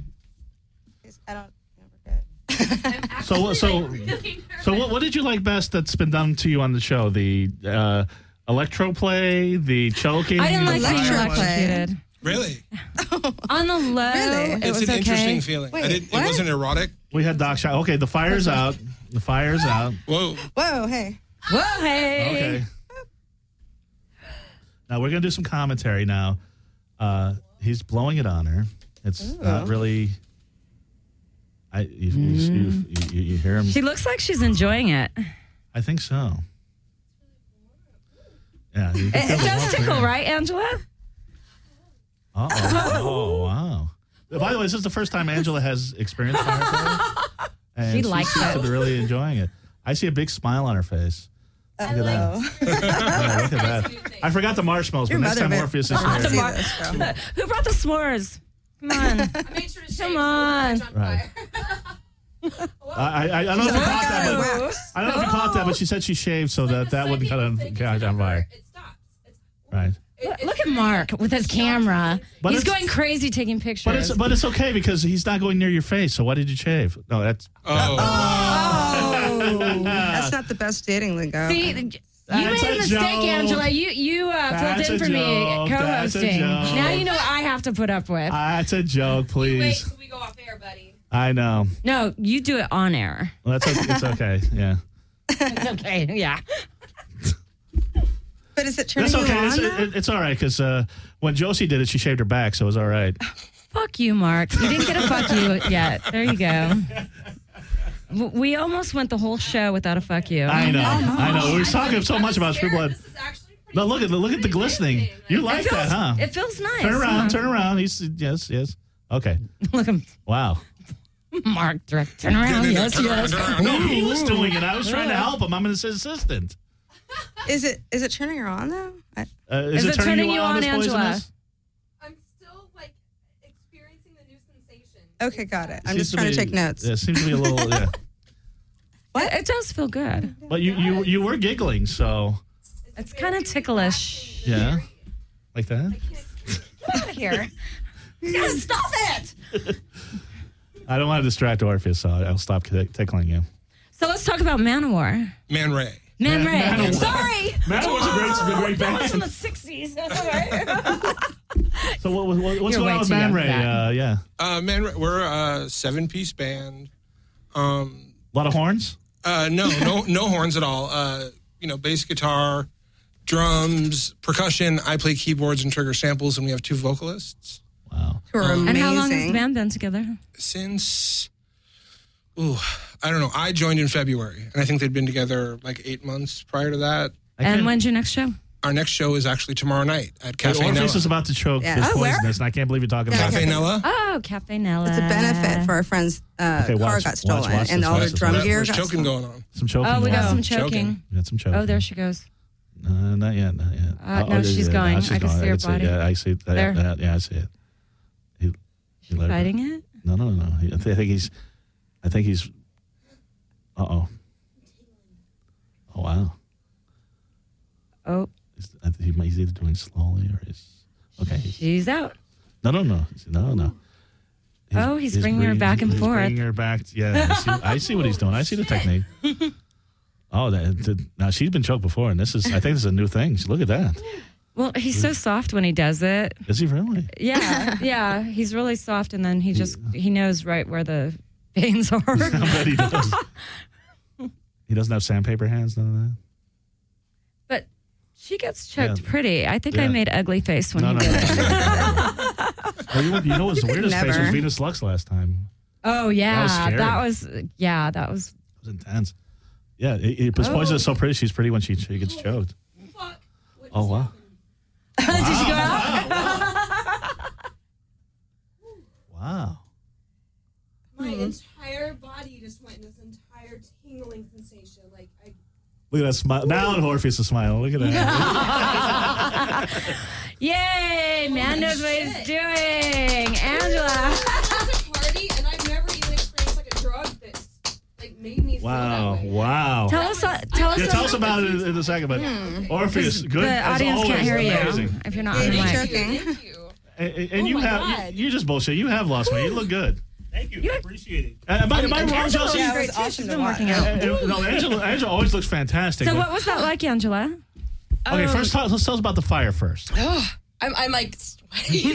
Speaker 2: So
Speaker 4: I don't. Never
Speaker 1: So so so what what did you like best that's been done to you on the show? The uh, electro play, the choking.
Speaker 2: I didn't
Speaker 1: the
Speaker 2: like being
Speaker 4: Electro play.
Speaker 2: electrocuted.
Speaker 5: Really?
Speaker 2: On the low,
Speaker 4: Really?
Speaker 2: it
Speaker 5: It's
Speaker 2: was
Speaker 5: an
Speaker 2: okay.
Speaker 5: interesting feeling.
Speaker 4: Wait,
Speaker 5: I didn't, it
Speaker 4: what?
Speaker 5: wasn't erotic.
Speaker 1: We had Doc shot. Okay, the fire's out. The fire's out.
Speaker 5: Whoa.
Speaker 4: Whoa, hey.
Speaker 2: Whoa, hey.
Speaker 1: Okay. Now we're gonna do some commentary. Now, uh, he's blowing it on her. It's not really. I you, you, you, you, you hear him?
Speaker 2: She looks like she's enjoying it.
Speaker 1: I think so. Yeah, you can
Speaker 2: It,
Speaker 1: feel
Speaker 2: it
Speaker 1: the
Speaker 2: does
Speaker 1: warmth
Speaker 2: tickle,
Speaker 1: here.
Speaker 2: right, Angela?
Speaker 1: Uh-oh. Oh, wow. By the way, this is the first time Angela has experienced fire play. And
Speaker 2: She
Speaker 1: she
Speaker 2: likes
Speaker 1: seems
Speaker 2: it.
Speaker 1: to be really enjoying it. I see a big smile on her face. Look at that. Yeah, look at that. I forgot the marshmallows,
Speaker 4: Your
Speaker 1: but next
Speaker 4: mother
Speaker 1: time
Speaker 4: bet-
Speaker 1: Orpheus is
Speaker 4: better
Speaker 1: here.
Speaker 4: see
Speaker 2: Mar-
Speaker 4: this, girl.
Speaker 2: Who brought the s'mores? Come on.
Speaker 10: I made sure to
Speaker 2: Come on.
Speaker 1: Right. I, I, I don't know if you caught that, but
Speaker 4: Wax.
Speaker 1: I don't know if you caught that, but she said she shaved so that that wouldn't cut on, catch on fire.
Speaker 10: It stops. It's,
Speaker 1: Right.
Speaker 2: Look, look at Mark with his camera.
Speaker 1: But
Speaker 2: He's
Speaker 1: it's-
Speaker 2: going crazy taking pictures.
Speaker 1: But it's but it's okay because he's not going near your face. So why did you shave? No, that's
Speaker 5: Oh.
Speaker 4: Oh, that's not the best dating lingo.
Speaker 2: See, you
Speaker 1: That's
Speaker 2: made
Speaker 1: a
Speaker 2: a mistake,
Speaker 1: joke.
Speaker 2: Angela. You you uh,
Speaker 1: That's
Speaker 2: filled in
Speaker 1: a
Speaker 2: for me
Speaker 1: joke. That's a
Speaker 2: co-hosting.
Speaker 1: joke.
Speaker 2: Now you know what I have to put up with.
Speaker 1: that's a joke,
Speaker 10: wait
Speaker 1: please.
Speaker 10: till we go off air, buddy.
Speaker 1: I know.
Speaker 2: No, you do it on air.
Speaker 1: Well, that's okay. It's okay. Yeah.
Speaker 2: It's okay. Yeah.
Speaker 4: But is it turning
Speaker 1: That's okay.
Speaker 4: you
Speaker 1: It's,
Speaker 4: on? though?
Speaker 1: it, it's all right because uh, when Josie did it, she shaved her back, so it was all right.
Speaker 2: Fuck you, Mark. You didn't get a fuck you yet. There you go. W- We almost went the whole show without a fuck you.
Speaker 1: I know. I know. We were talking so much about True Blood.
Speaker 10: This is actually pretty
Speaker 1: No, look at the look at the glistening. You like
Speaker 2: it feels,
Speaker 1: that, huh?
Speaker 2: It feels nice.
Speaker 1: Turn around.
Speaker 2: huh?
Speaker 1: Turn around. He's yes, yes. Okay.
Speaker 2: Look at
Speaker 1: Wow.
Speaker 2: Mark. Direct. Turn around. Yes, yes.
Speaker 1: No, he was doing it. I was trying to help him. I'm his assistant.
Speaker 4: Is it is it turning her on though? I,
Speaker 1: Uh, is,
Speaker 2: Is
Speaker 1: it
Speaker 2: it
Speaker 1: turning,
Speaker 2: turning
Speaker 1: you
Speaker 2: you
Speaker 1: on,
Speaker 2: on,
Speaker 1: this
Speaker 2: Angela?
Speaker 1: poisonous?
Speaker 10: I'm still like experiencing the new sensation.
Speaker 4: okay, got it. I'm
Speaker 1: Seems
Speaker 4: just trying to,
Speaker 1: be-
Speaker 4: take notes.
Speaker 1: Yeah, it seems to be a little. Yeah.
Speaker 2: It, it does feel good.
Speaker 1: But you you you were giggling, so
Speaker 2: It's kind of ticklish.
Speaker 1: yeah, like that.
Speaker 2: Get out of here. Yeah, stop it.
Speaker 1: I don't want to distract Orpheus, so I'll stop tick- tickling you.
Speaker 2: So let's talk about Manowar.
Speaker 5: Man Ray.
Speaker 2: Man,
Speaker 1: Man-
Speaker 2: Ray.
Speaker 1: Manowar.
Speaker 2: Sorry.
Speaker 1: Manowar's a great, a great
Speaker 2: That was in
Speaker 1: band.
Speaker 2: the sixties.
Speaker 1: So what, what, what's
Speaker 2: You're
Speaker 1: going
Speaker 2: way
Speaker 1: on with
Speaker 2: too
Speaker 1: Man
Speaker 2: young for
Speaker 1: Ray?
Speaker 2: that.
Speaker 1: Uh, yeah,
Speaker 5: Uh, Man Ray. We're a seven-piece band. Um,
Speaker 1: a lot of horns.
Speaker 5: uh, no, no, no horns at all. Uh, you know, bass guitar, drums, percussion. I play keyboards and trigger samples, and we have two vocalists.
Speaker 1: Wow.
Speaker 4: Who are amazing.
Speaker 2: And how long has the band been together?
Speaker 5: Since, ooh, I don't know. I joined in February, and I think they'd been together like eight months prior to that.
Speaker 2: And when's your next show?
Speaker 5: Our next show is actually tomorrow night at Cafe
Speaker 1: Orpheus
Speaker 5: Nella.
Speaker 1: is about to choke
Speaker 4: Yeah.
Speaker 1: his
Speaker 4: Oh, where?
Speaker 1: poisonous, and I can't believe you're talking about
Speaker 5: Cafe
Speaker 1: it.
Speaker 5: Nella.
Speaker 2: Oh, Cafe Nella.
Speaker 4: It's a benefit for our friend's uh,
Speaker 1: Okay,
Speaker 4: car
Speaker 1: watch-
Speaker 4: got stolen,
Speaker 1: watch- watch
Speaker 4: and
Speaker 1: this,
Speaker 4: all
Speaker 1: watch
Speaker 4: their
Speaker 1: this,
Speaker 4: drum
Speaker 1: watch
Speaker 4: gear
Speaker 5: There's
Speaker 4: got
Speaker 5: choking
Speaker 4: stolen.
Speaker 5: going on.
Speaker 1: Some choking.
Speaker 2: Oh, we got
Speaker 1: going on.
Speaker 2: some choking.
Speaker 5: Choking.
Speaker 1: We got some choking.
Speaker 2: Oh, there she goes.
Speaker 1: No, not yet, not yet.
Speaker 2: Uh, no, she's
Speaker 1: yeah,
Speaker 2: going.
Speaker 1: now she's
Speaker 2: I can
Speaker 1: going.
Speaker 2: see her
Speaker 1: can
Speaker 2: body.
Speaker 1: Yeah, I see. Yeah,
Speaker 2: There.
Speaker 1: yeah, yeah, I see it. He, he let her-
Speaker 2: Fighting it?
Speaker 1: No, no, no. He, I thi- I think he's. I think he's. Uh oh. Oh wow.
Speaker 2: Oh,
Speaker 1: He's, I think he, he's either doing slowly or he's. Okay. He's,
Speaker 2: she's out.
Speaker 1: no, no, no, no, no.
Speaker 2: Oh, he's bringing her back and
Speaker 1: he's
Speaker 2: forth.
Speaker 1: Bringing her back. Yeah, I see, I see what he's doing. I see the technique. Oh, that, that, now she's been choked before, and this is. I think this is a new thing. Look at that.
Speaker 2: Well, he's so soft when he does it.
Speaker 1: Is he really?
Speaker 2: Yeah, yeah. He's really soft, and then he just he knows right where the veins are.
Speaker 1: I bet he does. He doesn't have sandpaper hands, none of that.
Speaker 2: But she gets choked
Speaker 1: Yeah.
Speaker 2: pretty. I think
Speaker 1: Yeah.
Speaker 2: I made ugly face when
Speaker 1: No,
Speaker 2: he
Speaker 1: no,
Speaker 2: did
Speaker 1: no.
Speaker 2: it.
Speaker 1: Oh, you, you know what was the
Speaker 4: could
Speaker 1: weirdest face was
Speaker 4: never.
Speaker 1: Venus Lux last time.
Speaker 2: Oh yeah,
Speaker 1: scary.
Speaker 2: that was yeah, that was.
Speaker 1: It was intense. Yeah, it, it was
Speaker 2: Oh.
Speaker 1: poison is so pretty. She's pretty when she, she gets choked. Oh wow!
Speaker 2: Did you go out?
Speaker 1: Wow.
Speaker 11: My entire body just went in this entire tingling sensation. Like I
Speaker 1: Look at that smile. Now Orpheus is smiling. Look at that.
Speaker 2: Yay! Man knows what he's doing. Angela.
Speaker 11: I was at a party and I've never even experienced like a drug that like made me
Speaker 1: Wow!
Speaker 11: feel that way.
Speaker 1: Wow!
Speaker 2: Tell us. uh, Tell us.
Speaker 1: Yeah, tell us about it in, in a second. But Orpheus, good.
Speaker 2: The
Speaker 1: as
Speaker 2: audience
Speaker 1: always,
Speaker 2: can't hear
Speaker 1: amazing.
Speaker 2: you if you're not on the
Speaker 4: Baby
Speaker 2: mic.
Speaker 4: choking.
Speaker 11: Thank you.
Speaker 1: And, and- and
Speaker 11: Oh
Speaker 1: you
Speaker 11: my
Speaker 1: have
Speaker 11: God.
Speaker 1: you, you just bullshit. You have lost weight. You look good.
Speaker 8: Thank you. I appreciate it.
Speaker 1: Uh, am I, am I wrong,
Speaker 2: Angela
Speaker 1: Chelsea?
Speaker 2: looks
Speaker 4: Yeah, it
Speaker 2: great
Speaker 4: was
Speaker 2: too.
Speaker 4: awesome
Speaker 2: She's
Speaker 4: to
Speaker 2: been
Speaker 4: watch.
Speaker 2: working
Speaker 1: Uh,
Speaker 2: out.
Speaker 1: uh, no, Angela, Angela always looks fantastic.
Speaker 2: So
Speaker 1: but-
Speaker 2: what was that like, Angela?
Speaker 1: okay,
Speaker 11: Um,
Speaker 1: first tell, let's tell us about the fire first.
Speaker 11: Oh, I'm, I'm like sweating.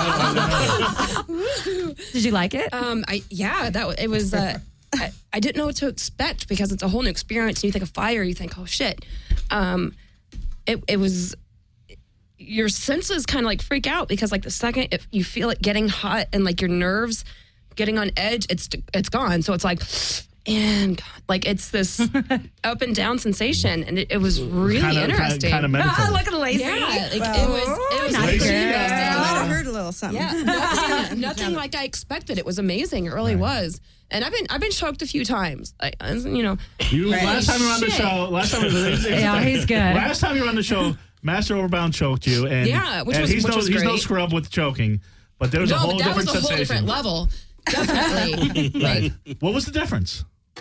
Speaker 2: Did you like it?
Speaker 11: Um, I yeah, that wa- it was. Uh, I, I didn't know what to expect because it's a whole new experience. And you think of fire, you think, oh shit. Um, it it was. Your senses kind of like freak out because like the second if you feel it getting hot and like your nerves getting on edge, it's it's gone. So it's like. And like it's this up and down sensation, and it, it was really
Speaker 1: Kinda-
Speaker 11: interesting.
Speaker 1: Kind of meditative.
Speaker 2: Look at Lacey.
Speaker 11: Yeah, like, it was. It was
Speaker 2: nice
Speaker 11: pretty
Speaker 2: girl.
Speaker 4: I
Speaker 11: interesting.
Speaker 4: might have heard a little something.
Speaker 11: Yeah, nothing, nothing like I expected. It was amazing. It really was. And I've been I've been choked a few times. I, I- you know,
Speaker 1: You, last time you were on the
Speaker 11: Shit.
Speaker 1: show, last time
Speaker 2: Yeah, he's good.
Speaker 1: Last time you were on the show, Master Overbound choked you, and
Speaker 11: Yeah, which
Speaker 1: and
Speaker 11: was-
Speaker 1: he's
Speaker 11: which
Speaker 1: no
Speaker 11: was
Speaker 1: he's no
Speaker 11: great.
Speaker 1: scrub with choking, but there was a
Speaker 11: no,
Speaker 1: whole
Speaker 11: but that
Speaker 1: different
Speaker 11: was a whole
Speaker 1: sensation.
Speaker 11: different level. Definitely.
Speaker 1: Right. What was the difference?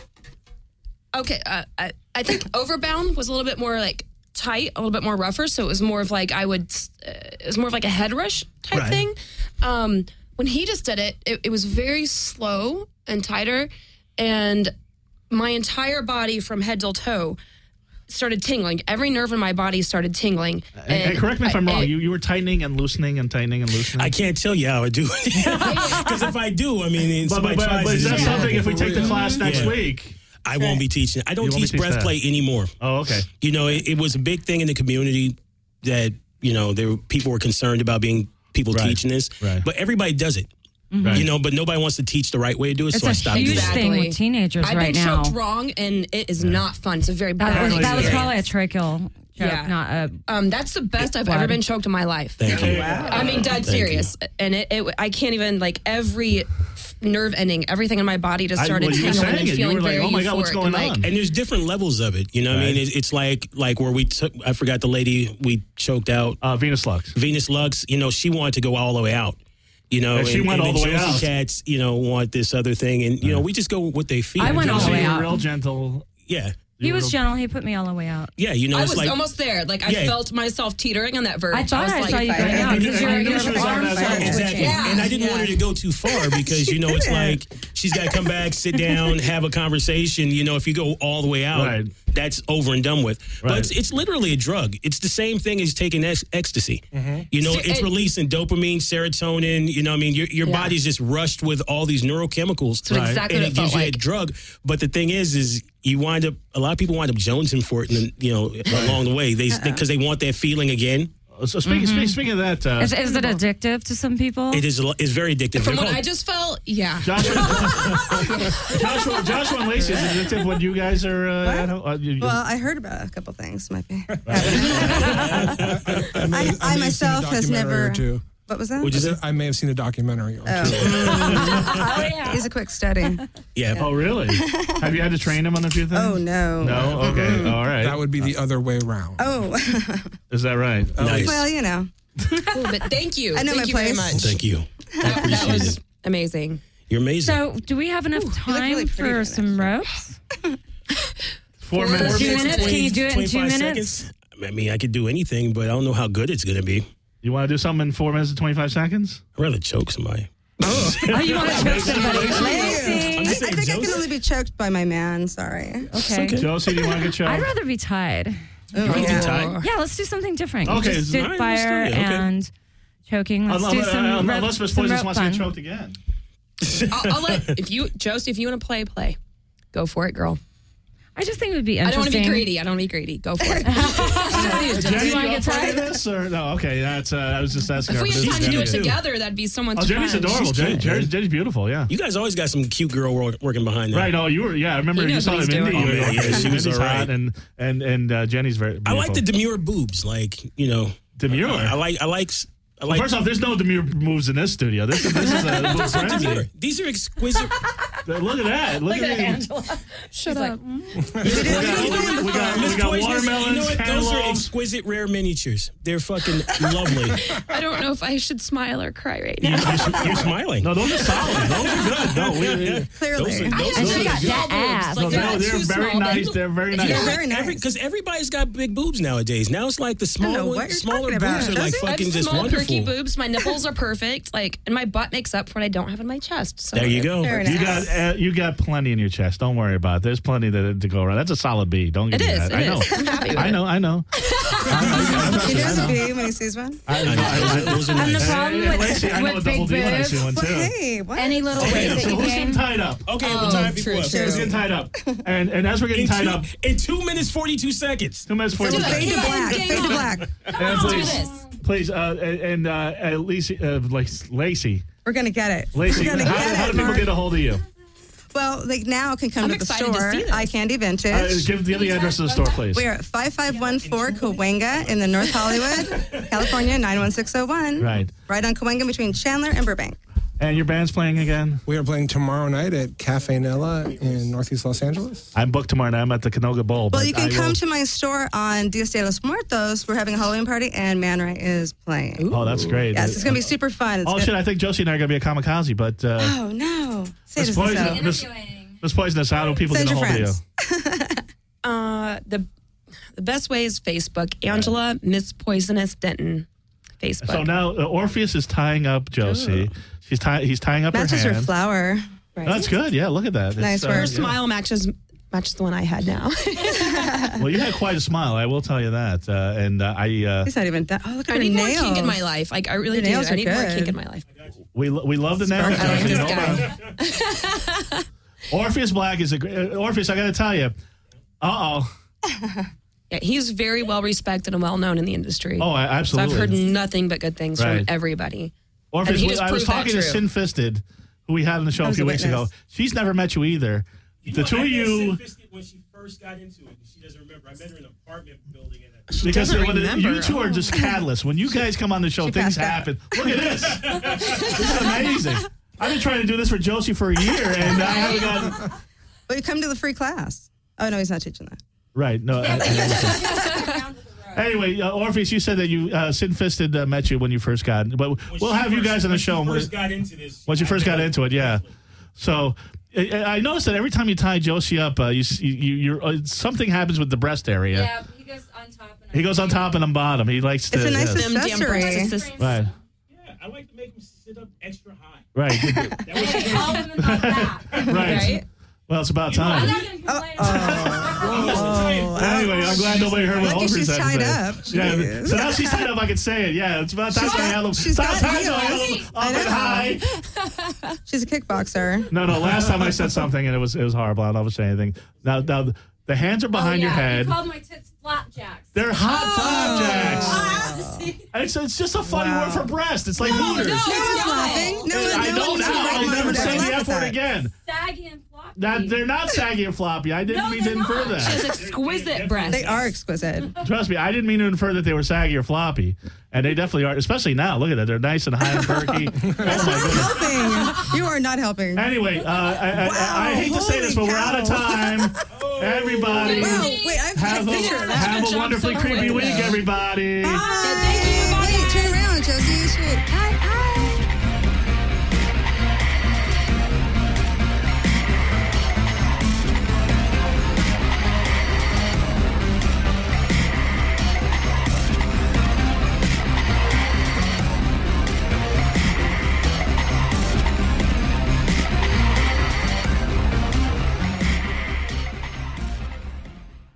Speaker 11: Okay, uh, I I think Overbound was a little bit more like tight, a little bit more rougher. So it was more of like I would, uh, it was more of like a head rush type
Speaker 1: Right.
Speaker 11: thing. Um, when he just did it, it, it was very slow and tighter, and my entire body from head till toe started tingling. Every nerve in my body started tingling.
Speaker 1: And, and correct me if I'm
Speaker 11: I-
Speaker 1: wrong.
Speaker 11: I-
Speaker 1: you you were tightening and loosening and tightening and loosening.
Speaker 9: I can't tell you how I do it. Because if I do, I mean, and
Speaker 1: But,
Speaker 9: somebody
Speaker 1: but, but,
Speaker 9: tries
Speaker 1: but
Speaker 9: it,
Speaker 1: is that
Speaker 9: it's
Speaker 1: something
Speaker 9: horrible
Speaker 1: if we
Speaker 9: for
Speaker 1: take the
Speaker 9: real.
Speaker 1: class next
Speaker 9: Yeah.
Speaker 1: week?
Speaker 9: I won't be teaching. I don't
Speaker 1: You won't
Speaker 9: teach
Speaker 1: be teaching
Speaker 9: breath
Speaker 1: that.
Speaker 9: play anymore.
Speaker 1: Oh, okay.
Speaker 9: You know, it, it was a big thing in the community that, you know, there were, people were concerned about being people
Speaker 1: Right.
Speaker 9: teaching this.
Speaker 1: Right.
Speaker 9: But everybody does it.
Speaker 1: Right.
Speaker 9: You know, but nobody wants to teach the right way to do it,
Speaker 2: It's
Speaker 9: so I
Speaker 2: a
Speaker 9: stopped
Speaker 2: huge
Speaker 9: doing it.
Speaker 11: Exactly.
Speaker 2: thing with teenagers
Speaker 11: I've
Speaker 2: right
Speaker 11: been
Speaker 2: now.
Speaker 11: choked wrong, and it is not fun. It's a very
Speaker 2: That
Speaker 11: bad
Speaker 2: was, that was
Speaker 11: experience.
Speaker 2: probably a tracheal choke,
Speaker 11: Yeah.
Speaker 2: not a.
Speaker 11: Um, that's the best I've
Speaker 2: Blood.
Speaker 11: ever been choked in my life.
Speaker 9: Thank you.
Speaker 11: I mean, dead
Speaker 9: Thank
Speaker 11: serious. And it, it, I can't even like every nerve ending, everything in my body just
Speaker 1: I-
Speaker 11: started
Speaker 1: well, you were
Speaker 11: tingling
Speaker 1: saying
Speaker 11: and
Speaker 1: it. You
Speaker 11: feeling
Speaker 1: were like,
Speaker 11: very
Speaker 1: oh my God, what's
Speaker 11: euphoric
Speaker 1: going
Speaker 11: and, like,
Speaker 1: on?
Speaker 9: And there's different levels of it. You know what I
Speaker 1: Right.
Speaker 9: mean? It's, it's like like where we took, I forgot the lady we choked out,
Speaker 1: Uh, Venus Lux.
Speaker 9: Venus Lux, you know, she wanted to go all the way out. You know,
Speaker 1: And she went all the way
Speaker 9: Josie
Speaker 1: out.
Speaker 9: Cats, you know, want this other thing. And, you know, we just go with what they feel.
Speaker 2: I went all the
Speaker 1: So
Speaker 2: way
Speaker 1: you were
Speaker 2: out.
Speaker 1: real gentle.
Speaker 9: Yeah.
Speaker 2: He
Speaker 1: You
Speaker 2: was
Speaker 1: were-
Speaker 2: gentle. He put me all the way out.
Speaker 9: Yeah, you know,
Speaker 11: I
Speaker 9: it's
Speaker 11: was
Speaker 9: like.
Speaker 11: almost there. Like I
Speaker 9: Yeah.
Speaker 11: felt myself teetering on that verge.
Speaker 2: I thought
Speaker 11: was
Speaker 2: I
Speaker 11: like,
Speaker 2: saw you going out
Speaker 1: And-
Speaker 2: because
Speaker 1: and
Speaker 2: your,
Speaker 1: you knew
Speaker 2: your
Speaker 1: she was on
Speaker 2: arms
Speaker 1: that
Speaker 2: started
Speaker 1: level.
Speaker 9: Exactly.
Speaker 2: twitching.
Speaker 11: Yeah.
Speaker 9: And I didn't want her to go too far because, you know, it's like she's got to come back, sit down, have a conversation. You know, if you go all the way out,
Speaker 1: Right.
Speaker 9: that's over and done with. But
Speaker 1: Right.
Speaker 9: it's, it's literally a drug. It's the same thing as taking ex- ecstasy. You know, it's
Speaker 11: it-
Speaker 9: releasing dopamine, serotonin. You know, what I mean, your your
Speaker 11: Yeah.
Speaker 9: body's just rushed with all these neurochemicals.
Speaker 11: That's Right. exactly
Speaker 9: and
Speaker 11: what
Speaker 9: it
Speaker 11: it
Speaker 9: gives
Speaker 11: felt
Speaker 9: you a
Speaker 11: like.
Speaker 9: drug. But the thing is, is you wind up. A lot of people wind up jonesing for it, and you know, along the way, they because they want that feeling again.
Speaker 1: So speaking, speaking, speaking of that, uh,
Speaker 2: Is, is it addictive to some people?
Speaker 9: It is. a lo- It's very addictive.
Speaker 11: From
Speaker 9: They're
Speaker 11: what
Speaker 9: called-
Speaker 11: I just felt, yeah.
Speaker 1: Joshua, Joshua, Joshua and Lacey, is it addictive when you guys are uh, at home? Uh, you, you-
Speaker 4: Well, I heard about a couple things. Might be.
Speaker 5: I,
Speaker 4: I,
Speaker 5: may-
Speaker 4: I
Speaker 5: may have seen a
Speaker 4: myself has
Speaker 5: documentary
Speaker 4: never.
Speaker 5: or two.
Speaker 4: What was that?
Speaker 9: What'd you say?
Speaker 5: I may have seen a documentary or two.
Speaker 4: Oh, yeah. He's a quick study.
Speaker 9: Yeah.
Speaker 1: Oh, really? Have you had to train him on a few things?
Speaker 4: Oh no.
Speaker 1: No? Okay. All right.
Speaker 5: That would be the other way around.
Speaker 4: Oh.
Speaker 1: Is that right?
Speaker 9: Nice.
Speaker 4: Well, you know.
Speaker 11: Cool, but thank you.
Speaker 4: I know
Speaker 11: thank
Speaker 4: my
Speaker 11: you very
Speaker 4: place.
Speaker 11: much.
Speaker 9: Thank you. I
Speaker 11: That
Speaker 9: appreciate
Speaker 11: was
Speaker 9: it.
Speaker 11: amazing.
Speaker 9: You're amazing.
Speaker 2: So, do we have enough time
Speaker 4: really pretty
Speaker 2: for
Speaker 4: today,
Speaker 2: some ropes?
Speaker 1: Four
Speaker 11: Four
Speaker 1: minutes.
Speaker 2: Two minutes? Can you do it in two
Speaker 9: twenty-five
Speaker 2: minutes?
Speaker 9: seconds? I mean, I could do anything, but I don't know how good it's going to be.
Speaker 1: You want to do something in four minutes and twenty-five seconds?
Speaker 9: I'd rather choke somebody.
Speaker 2: Oh, you want to choke somebody? Lacey.
Speaker 4: I,
Speaker 9: just
Speaker 4: I
Speaker 9: saying,
Speaker 4: think I can
Speaker 9: Joseph.
Speaker 4: only be choked by my man. Sorry.
Speaker 2: Okay.
Speaker 1: Josie, do you want to get choked?
Speaker 2: I'd rather be tied.
Speaker 4: Oh,
Speaker 9: Rather
Speaker 4: yeah.
Speaker 9: be tied?
Speaker 2: Yeah, let's do something different.
Speaker 1: Okay,
Speaker 2: Just
Speaker 1: so-
Speaker 2: did
Speaker 9: all right,
Speaker 2: fire
Speaker 9: let's do it, okay.
Speaker 2: and choking. Let's
Speaker 1: Unless,
Speaker 2: do some
Speaker 1: uh,
Speaker 2: rope,
Speaker 1: unless Miss
Speaker 2: some
Speaker 1: Poisonous
Speaker 2: rope
Speaker 1: wants to get
Speaker 2: fun.
Speaker 1: choked again.
Speaker 11: I'll, I'll let if you, Josie, if you want to play, play. Go for it, girl.
Speaker 2: I just think it would be
Speaker 11: I don't
Speaker 2: interesting.
Speaker 11: want to be greedy. I don't want to be greedy. Go for it.
Speaker 1: Jenny,
Speaker 2: you
Speaker 1: you
Speaker 2: wanna
Speaker 1: up
Speaker 2: get
Speaker 1: for any
Speaker 2: tied?
Speaker 1: of this? Or, no, okay, that's, uh, I was just asking
Speaker 11: If
Speaker 1: her.
Speaker 11: we
Speaker 1: for
Speaker 11: had
Speaker 1: this.
Speaker 11: time to do it
Speaker 1: Jenny, too.
Speaker 11: together, that'd be so much
Speaker 1: Oh,
Speaker 11: fun.
Speaker 1: Jenny's adorable.
Speaker 9: She's
Speaker 1: Jenny,
Speaker 9: cute.
Speaker 1: Jenny's, Jenny's beautiful, yeah.
Speaker 9: You guys always got some cute girl wor- working behind there.
Speaker 1: Right, oh, you were, yeah, I remember
Speaker 11: He
Speaker 1: you
Speaker 11: knows
Speaker 1: saw
Speaker 11: what
Speaker 1: them
Speaker 11: he's
Speaker 1: in
Speaker 11: doing.
Speaker 1: Indy.
Speaker 9: Oh, man, yeah, she was
Speaker 1: Mindy's
Speaker 9: all right.
Speaker 1: hot, and, and, and uh, Jenny's very beautiful.
Speaker 9: I like the demure boobs. Like, you know.
Speaker 1: Demure?
Speaker 9: I like, I like, I
Speaker 1: Well,
Speaker 9: like.
Speaker 1: first off, there's no demure moves in this studio. This is this is a move
Speaker 9: These are demure.
Speaker 1: frenzy.
Speaker 9: These are exquisite.
Speaker 1: Look at that. Look, at
Speaker 2: Angela.
Speaker 11: Shut up.
Speaker 1: We got, we got,
Speaker 9: Miss
Speaker 1: we got
Speaker 9: Poisonous,
Speaker 1: watermelons,
Speaker 9: you know what? Those are
Speaker 1: cantaloupes.
Speaker 9: exquisite, rare miniatures. They're fucking lovely.
Speaker 11: I don't know if I should smile or cry right
Speaker 9: You're,
Speaker 11: now.
Speaker 9: you're, you're smiling.
Speaker 1: No, those are solid. Those are good. No, we, we,
Speaker 4: Clearly.
Speaker 9: Those are, those
Speaker 2: And
Speaker 9: are
Speaker 2: she got
Speaker 9: good.
Speaker 2: that ass.
Speaker 1: no,
Speaker 11: Like,
Speaker 1: they're,
Speaker 11: not
Speaker 1: they're
Speaker 11: too
Speaker 1: very
Speaker 11: small, but-
Speaker 1: nice. They're very
Speaker 4: They're
Speaker 1: nice.
Speaker 4: very nice.
Speaker 9: Because everybody's got big boobs nowadays. Now it's like the
Speaker 4: know
Speaker 9: small
Speaker 4: what
Speaker 9: ones,
Speaker 4: you're
Speaker 9: smaller
Speaker 4: talking about.
Speaker 9: boobs are like
Speaker 4: Josie?
Speaker 11: I
Speaker 9: fucking
Speaker 11: have
Speaker 9: just
Speaker 11: small, perky
Speaker 9: wonderful.
Speaker 11: boobs. My nipples are perfect. Like, and my butt makes up for what I don't have in my chest. So
Speaker 9: There you go.
Speaker 4: Very
Speaker 1: You
Speaker 4: nice.
Speaker 1: got uh, you got plenty in your chest. Don't worry about it. There's plenty to, to go around. That's a solid B. Don't give
Speaker 11: It
Speaker 1: me
Speaker 11: is.
Speaker 1: that.
Speaker 11: It
Speaker 1: I know.
Speaker 11: is. I'm happy with
Speaker 1: I
Speaker 11: it.
Speaker 1: know. I know.
Speaker 4: He knows a bee when he sees one.
Speaker 1: I,
Speaker 9: I know. Those are
Speaker 2: And the
Speaker 9: nice.
Speaker 2: problem
Speaker 1: Hey,
Speaker 2: with,
Speaker 1: Lacey, I know
Speaker 2: with
Speaker 1: a double
Speaker 2: big
Speaker 1: D when I see
Speaker 2: boobs,
Speaker 1: one
Speaker 4: Well,
Speaker 1: too.
Speaker 4: hey, what?
Speaker 2: any little weight
Speaker 1: Okay,
Speaker 2: that
Speaker 1: so
Speaker 2: you
Speaker 1: who's getting
Speaker 2: gain.
Speaker 1: tied up?
Speaker 9: Okay,
Speaker 11: Oh,
Speaker 9: what time
Speaker 11: true,
Speaker 9: people up?
Speaker 11: true.
Speaker 1: Who's getting tied up? And and as we're getting
Speaker 9: In
Speaker 1: tied
Speaker 9: two,
Speaker 1: up,
Speaker 9: in two minutes, forty-two seconds.
Speaker 1: two minutes forty.
Speaker 11: Do it.
Speaker 4: Fade to
Speaker 11: Come on,
Speaker 4: black.
Speaker 11: game
Speaker 4: Fade to
Speaker 11: on.
Speaker 4: black.
Speaker 1: And
Speaker 11: Let's do
Speaker 1: please,
Speaker 11: this.
Speaker 1: please, uh, and uh, at least, uh, Lac- Lacey,
Speaker 4: We're gonna get it.
Speaker 1: Lacey,
Speaker 4: We're gonna
Speaker 1: how,
Speaker 4: get
Speaker 1: how
Speaker 4: it.
Speaker 1: do people
Speaker 4: Mark.
Speaker 1: get a hold of you?
Speaker 4: Well, they now can come
Speaker 11: I'm
Speaker 4: to the
Speaker 11: excited to
Speaker 4: store.
Speaker 11: see this.
Speaker 4: Eye Candy Vintage.
Speaker 1: Uh, give, give the address of the store, please.
Speaker 4: We are at five five one four Cahuenga in the North Hollywood, California, nine one six zero one.
Speaker 1: Right.
Speaker 4: Right on Cahuenga between Chandler and Burbank.
Speaker 1: And your band's playing again?
Speaker 5: We are playing tomorrow night at Cafe Nella in Northeast Los Angeles.
Speaker 1: I'm booked tomorrow night. I'm at the Canoga Bowl.
Speaker 4: Well,
Speaker 1: but
Speaker 4: you can
Speaker 1: I
Speaker 4: come
Speaker 1: will-
Speaker 4: to my store on Dias de los Muertos. We're having a Halloween party, and Man Ray is playing.
Speaker 1: Oh, that's great.
Speaker 4: Yes, it's going to be super fun. It's
Speaker 1: Oh,
Speaker 4: gonna-
Speaker 1: shit. I think Josie and I are going to be a kamikaze, but uh,
Speaker 4: Oh, no. Say
Speaker 1: Miss
Speaker 4: this is
Speaker 1: Poison-
Speaker 4: so.
Speaker 1: Miss- Miss Poisonous, how do people
Speaker 4: Send
Speaker 1: get a
Speaker 4: your
Speaker 1: hold of you?
Speaker 4: friends.
Speaker 11: Uh, the the best way is Facebook. Angela Miss Poisonous Denton. Facebook.
Speaker 1: So now uh, Orpheus is tying up Josie. She's tie- He's tying up
Speaker 4: Matches
Speaker 1: her
Speaker 4: her
Speaker 1: hand.
Speaker 4: flower.
Speaker 11: Right.
Speaker 1: That's good. Yeah, look at that. It's,
Speaker 4: Nice
Speaker 1: uh,
Speaker 4: work.
Speaker 11: Her
Speaker 1: yeah.
Speaker 11: smile matches matches the one I had now.
Speaker 1: Well, you had quite a smile. I will tell you that. Uh, and uh, I, uh,
Speaker 4: He's not even done. Oh, look at
Speaker 11: I
Speaker 4: her
Speaker 11: need more
Speaker 4: nails.
Speaker 11: kink in my life. Like I really
Speaker 4: Your
Speaker 11: do.
Speaker 4: nails
Speaker 11: I
Speaker 4: are
Speaker 11: need more
Speaker 4: good.
Speaker 11: kink in my life.
Speaker 1: we we love the nails.
Speaker 11: I like
Speaker 1: Josie, you
Speaker 11: this
Speaker 1: know
Speaker 11: guy.
Speaker 1: about- Orpheus Black is a great. Uh, Orpheus, I got to tell you. Uh oh.
Speaker 11: Yeah, he's very well respected and well known in the industry.
Speaker 1: Oh, I-
Speaker 11: So
Speaker 1: absolutely.
Speaker 11: I've heard nothing but good things
Speaker 1: Right.
Speaker 11: from everybody.
Speaker 1: Orpheus,
Speaker 11: And he
Speaker 1: we-
Speaker 11: just
Speaker 1: I was
Speaker 11: proved that
Speaker 1: talking to
Speaker 11: true.
Speaker 1: Sin Fisted, who we had on the show
Speaker 4: I
Speaker 1: a
Speaker 4: was
Speaker 1: few
Speaker 4: a
Speaker 1: weeks ago.
Speaker 4: witness.
Speaker 1: She's never met you either. The two of you,
Speaker 8: When she first got into it, she doesn't remember. I met her in an apartment building. In a,
Speaker 1: because
Speaker 11: doesn't
Speaker 1: when
Speaker 11: remember.
Speaker 1: you two are just catalysts. When you guys come on the show,
Speaker 4: She
Speaker 1: things
Speaker 4: passed out.
Speaker 1: happen. Look at this. This is amazing. I've been trying to do this for Josie for a year, and I haven't gotten.
Speaker 4: Well, you come to the free class. Oh, no, he's not teaching that.
Speaker 1: Right. No. I- I- Anyway, uh, Orpheus, you said that you uh, Sin Fisted uh, met you when you first got, but
Speaker 8: when
Speaker 1: we'll
Speaker 8: she
Speaker 1: have you
Speaker 8: first-
Speaker 1: guys on the
Speaker 8: when
Speaker 1: show.
Speaker 8: She
Speaker 1: when-
Speaker 8: first got into this.
Speaker 1: Once you
Speaker 8: I
Speaker 1: first got
Speaker 8: met
Speaker 1: into it, yeah. So I, I noticed that every time you tie Josie up, uh, you, s- you, you you're, uh, something happens with the breast area.
Speaker 2: Yeah, he goes on top. And
Speaker 1: He goes on top and on bottom. He likes to.
Speaker 4: It's a nice
Speaker 1: yes.
Speaker 11: Them damn
Speaker 4: accessory.
Speaker 11: breasts.
Speaker 1: Right.
Speaker 8: Yeah, I like to make them sit up extra high.
Speaker 1: Right.
Speaker 8: That way she
Speaker 2: all
Speaker 8: can,
Speaker 2: women love that.
Speaker 11: right?
Speaker 1: Well, it's about time.
Speaker 4: Oh,
Speaker 1: Anyway, I'm glad nobody heard what
Speaker 4: Lucky
Speaker 1: Olfers
Speaker 4: she's
Speaker 1: had to
Speaker 4: tied
Speaker 1: say.
Speaker 4: up.
Speaker 1: Yeah,
Speaker 4: Jeez.
Speaker 1: so now she's tied up. I can say it. Yeah, it's about time
Speaker 4: She's
Speaker 1: to
Speaker 4: got-
Speaker 1: have them.
Speaker 4: she's
Speaker 1: It's about
Speaker 4: got
Speaker 1: time to have
Speaker 4: heels.
Speaker 1: them up
Speaker 4: I
Speaker 1: and
Speaker 4: know.
Speaker 1: high.
Speaker 4: She's a kickboxer.
Speaker 1: No, no. Last time I said something and it was it was horrible. I don't know if I say anything. Now, now the hands are behind your head.
Speaker 7: You called my tits flapjacks.
Speaker 1: They're hot
Speaker 7: Oh.
Speaker 1: flapjacks.
Speaker 7: Ah.
Speaker 1: It's, it's just a funny
Speaker 4: Wow.
Speaker 1: word for breast. It's like
Speaker 7: No,
Speaker 1: Hooters.
Speaker 7: no,
Speaker 4: No one's laughing. No one,
Speaker 1: I
Speaker 4: no
Speaker 1: don't
Speaker 4: one's
Speaker 1: now.
Speaker 4: right
Speaker 1: I'll
Speaker 4: mind
Speaker 1: never
Speaker 4: would
Speaker 1: say
Speaker 4: ever
Speaker 1: the
Speaker 4: laugh
Speaker 1: F
Speaker 4: at
Speaker 1: word
Speaker 4: that.
Speaker 1: again.
Speaker 7: Saggy and floppy.
Speaker 1: That they're not saggy and floppy. I didn't
Speaker 7: No,
Speaker 1: mean to
Speaker 7: they're
Speaker 1: infer
Speaker 7: not.
Speaker 11: She has
Speaker 1: that.
Speaker 11: exquisite breasts.
Speaker 4: They are exquisite.
Speaker 1: Trust me, I didn't mean to infer that they were saggy or floppy, and they definitely are. Especially now, look at that; they're nice and high and perky. Oh my goodness.
Speaker 4: Helping. You are not helping.
Speaker 1: Anyway, uh, I, I, I, I hate to say this, but
Speaker 4: Holy
Speaker 1: we're out of
Speaker 4: cow.
Speaker 1: time. Everybody,
Speaker 4: Wow. Wait, I have to
Speaker 1: have
Speaker 4: take a picture of
Speaker 1: a,
Speaker 4: that.
Speaker 1: have
Speaker 11: Good
Speaker 1: a
Speaker 11: job
Speaker 1: wonderfully
Speaker 11: so
Speaker 1: creepy
Speaker 11: quick,
Speaker 1: week,
Speaker 11: though.
Speaker 1: everybody.
Speaker 4: Bye.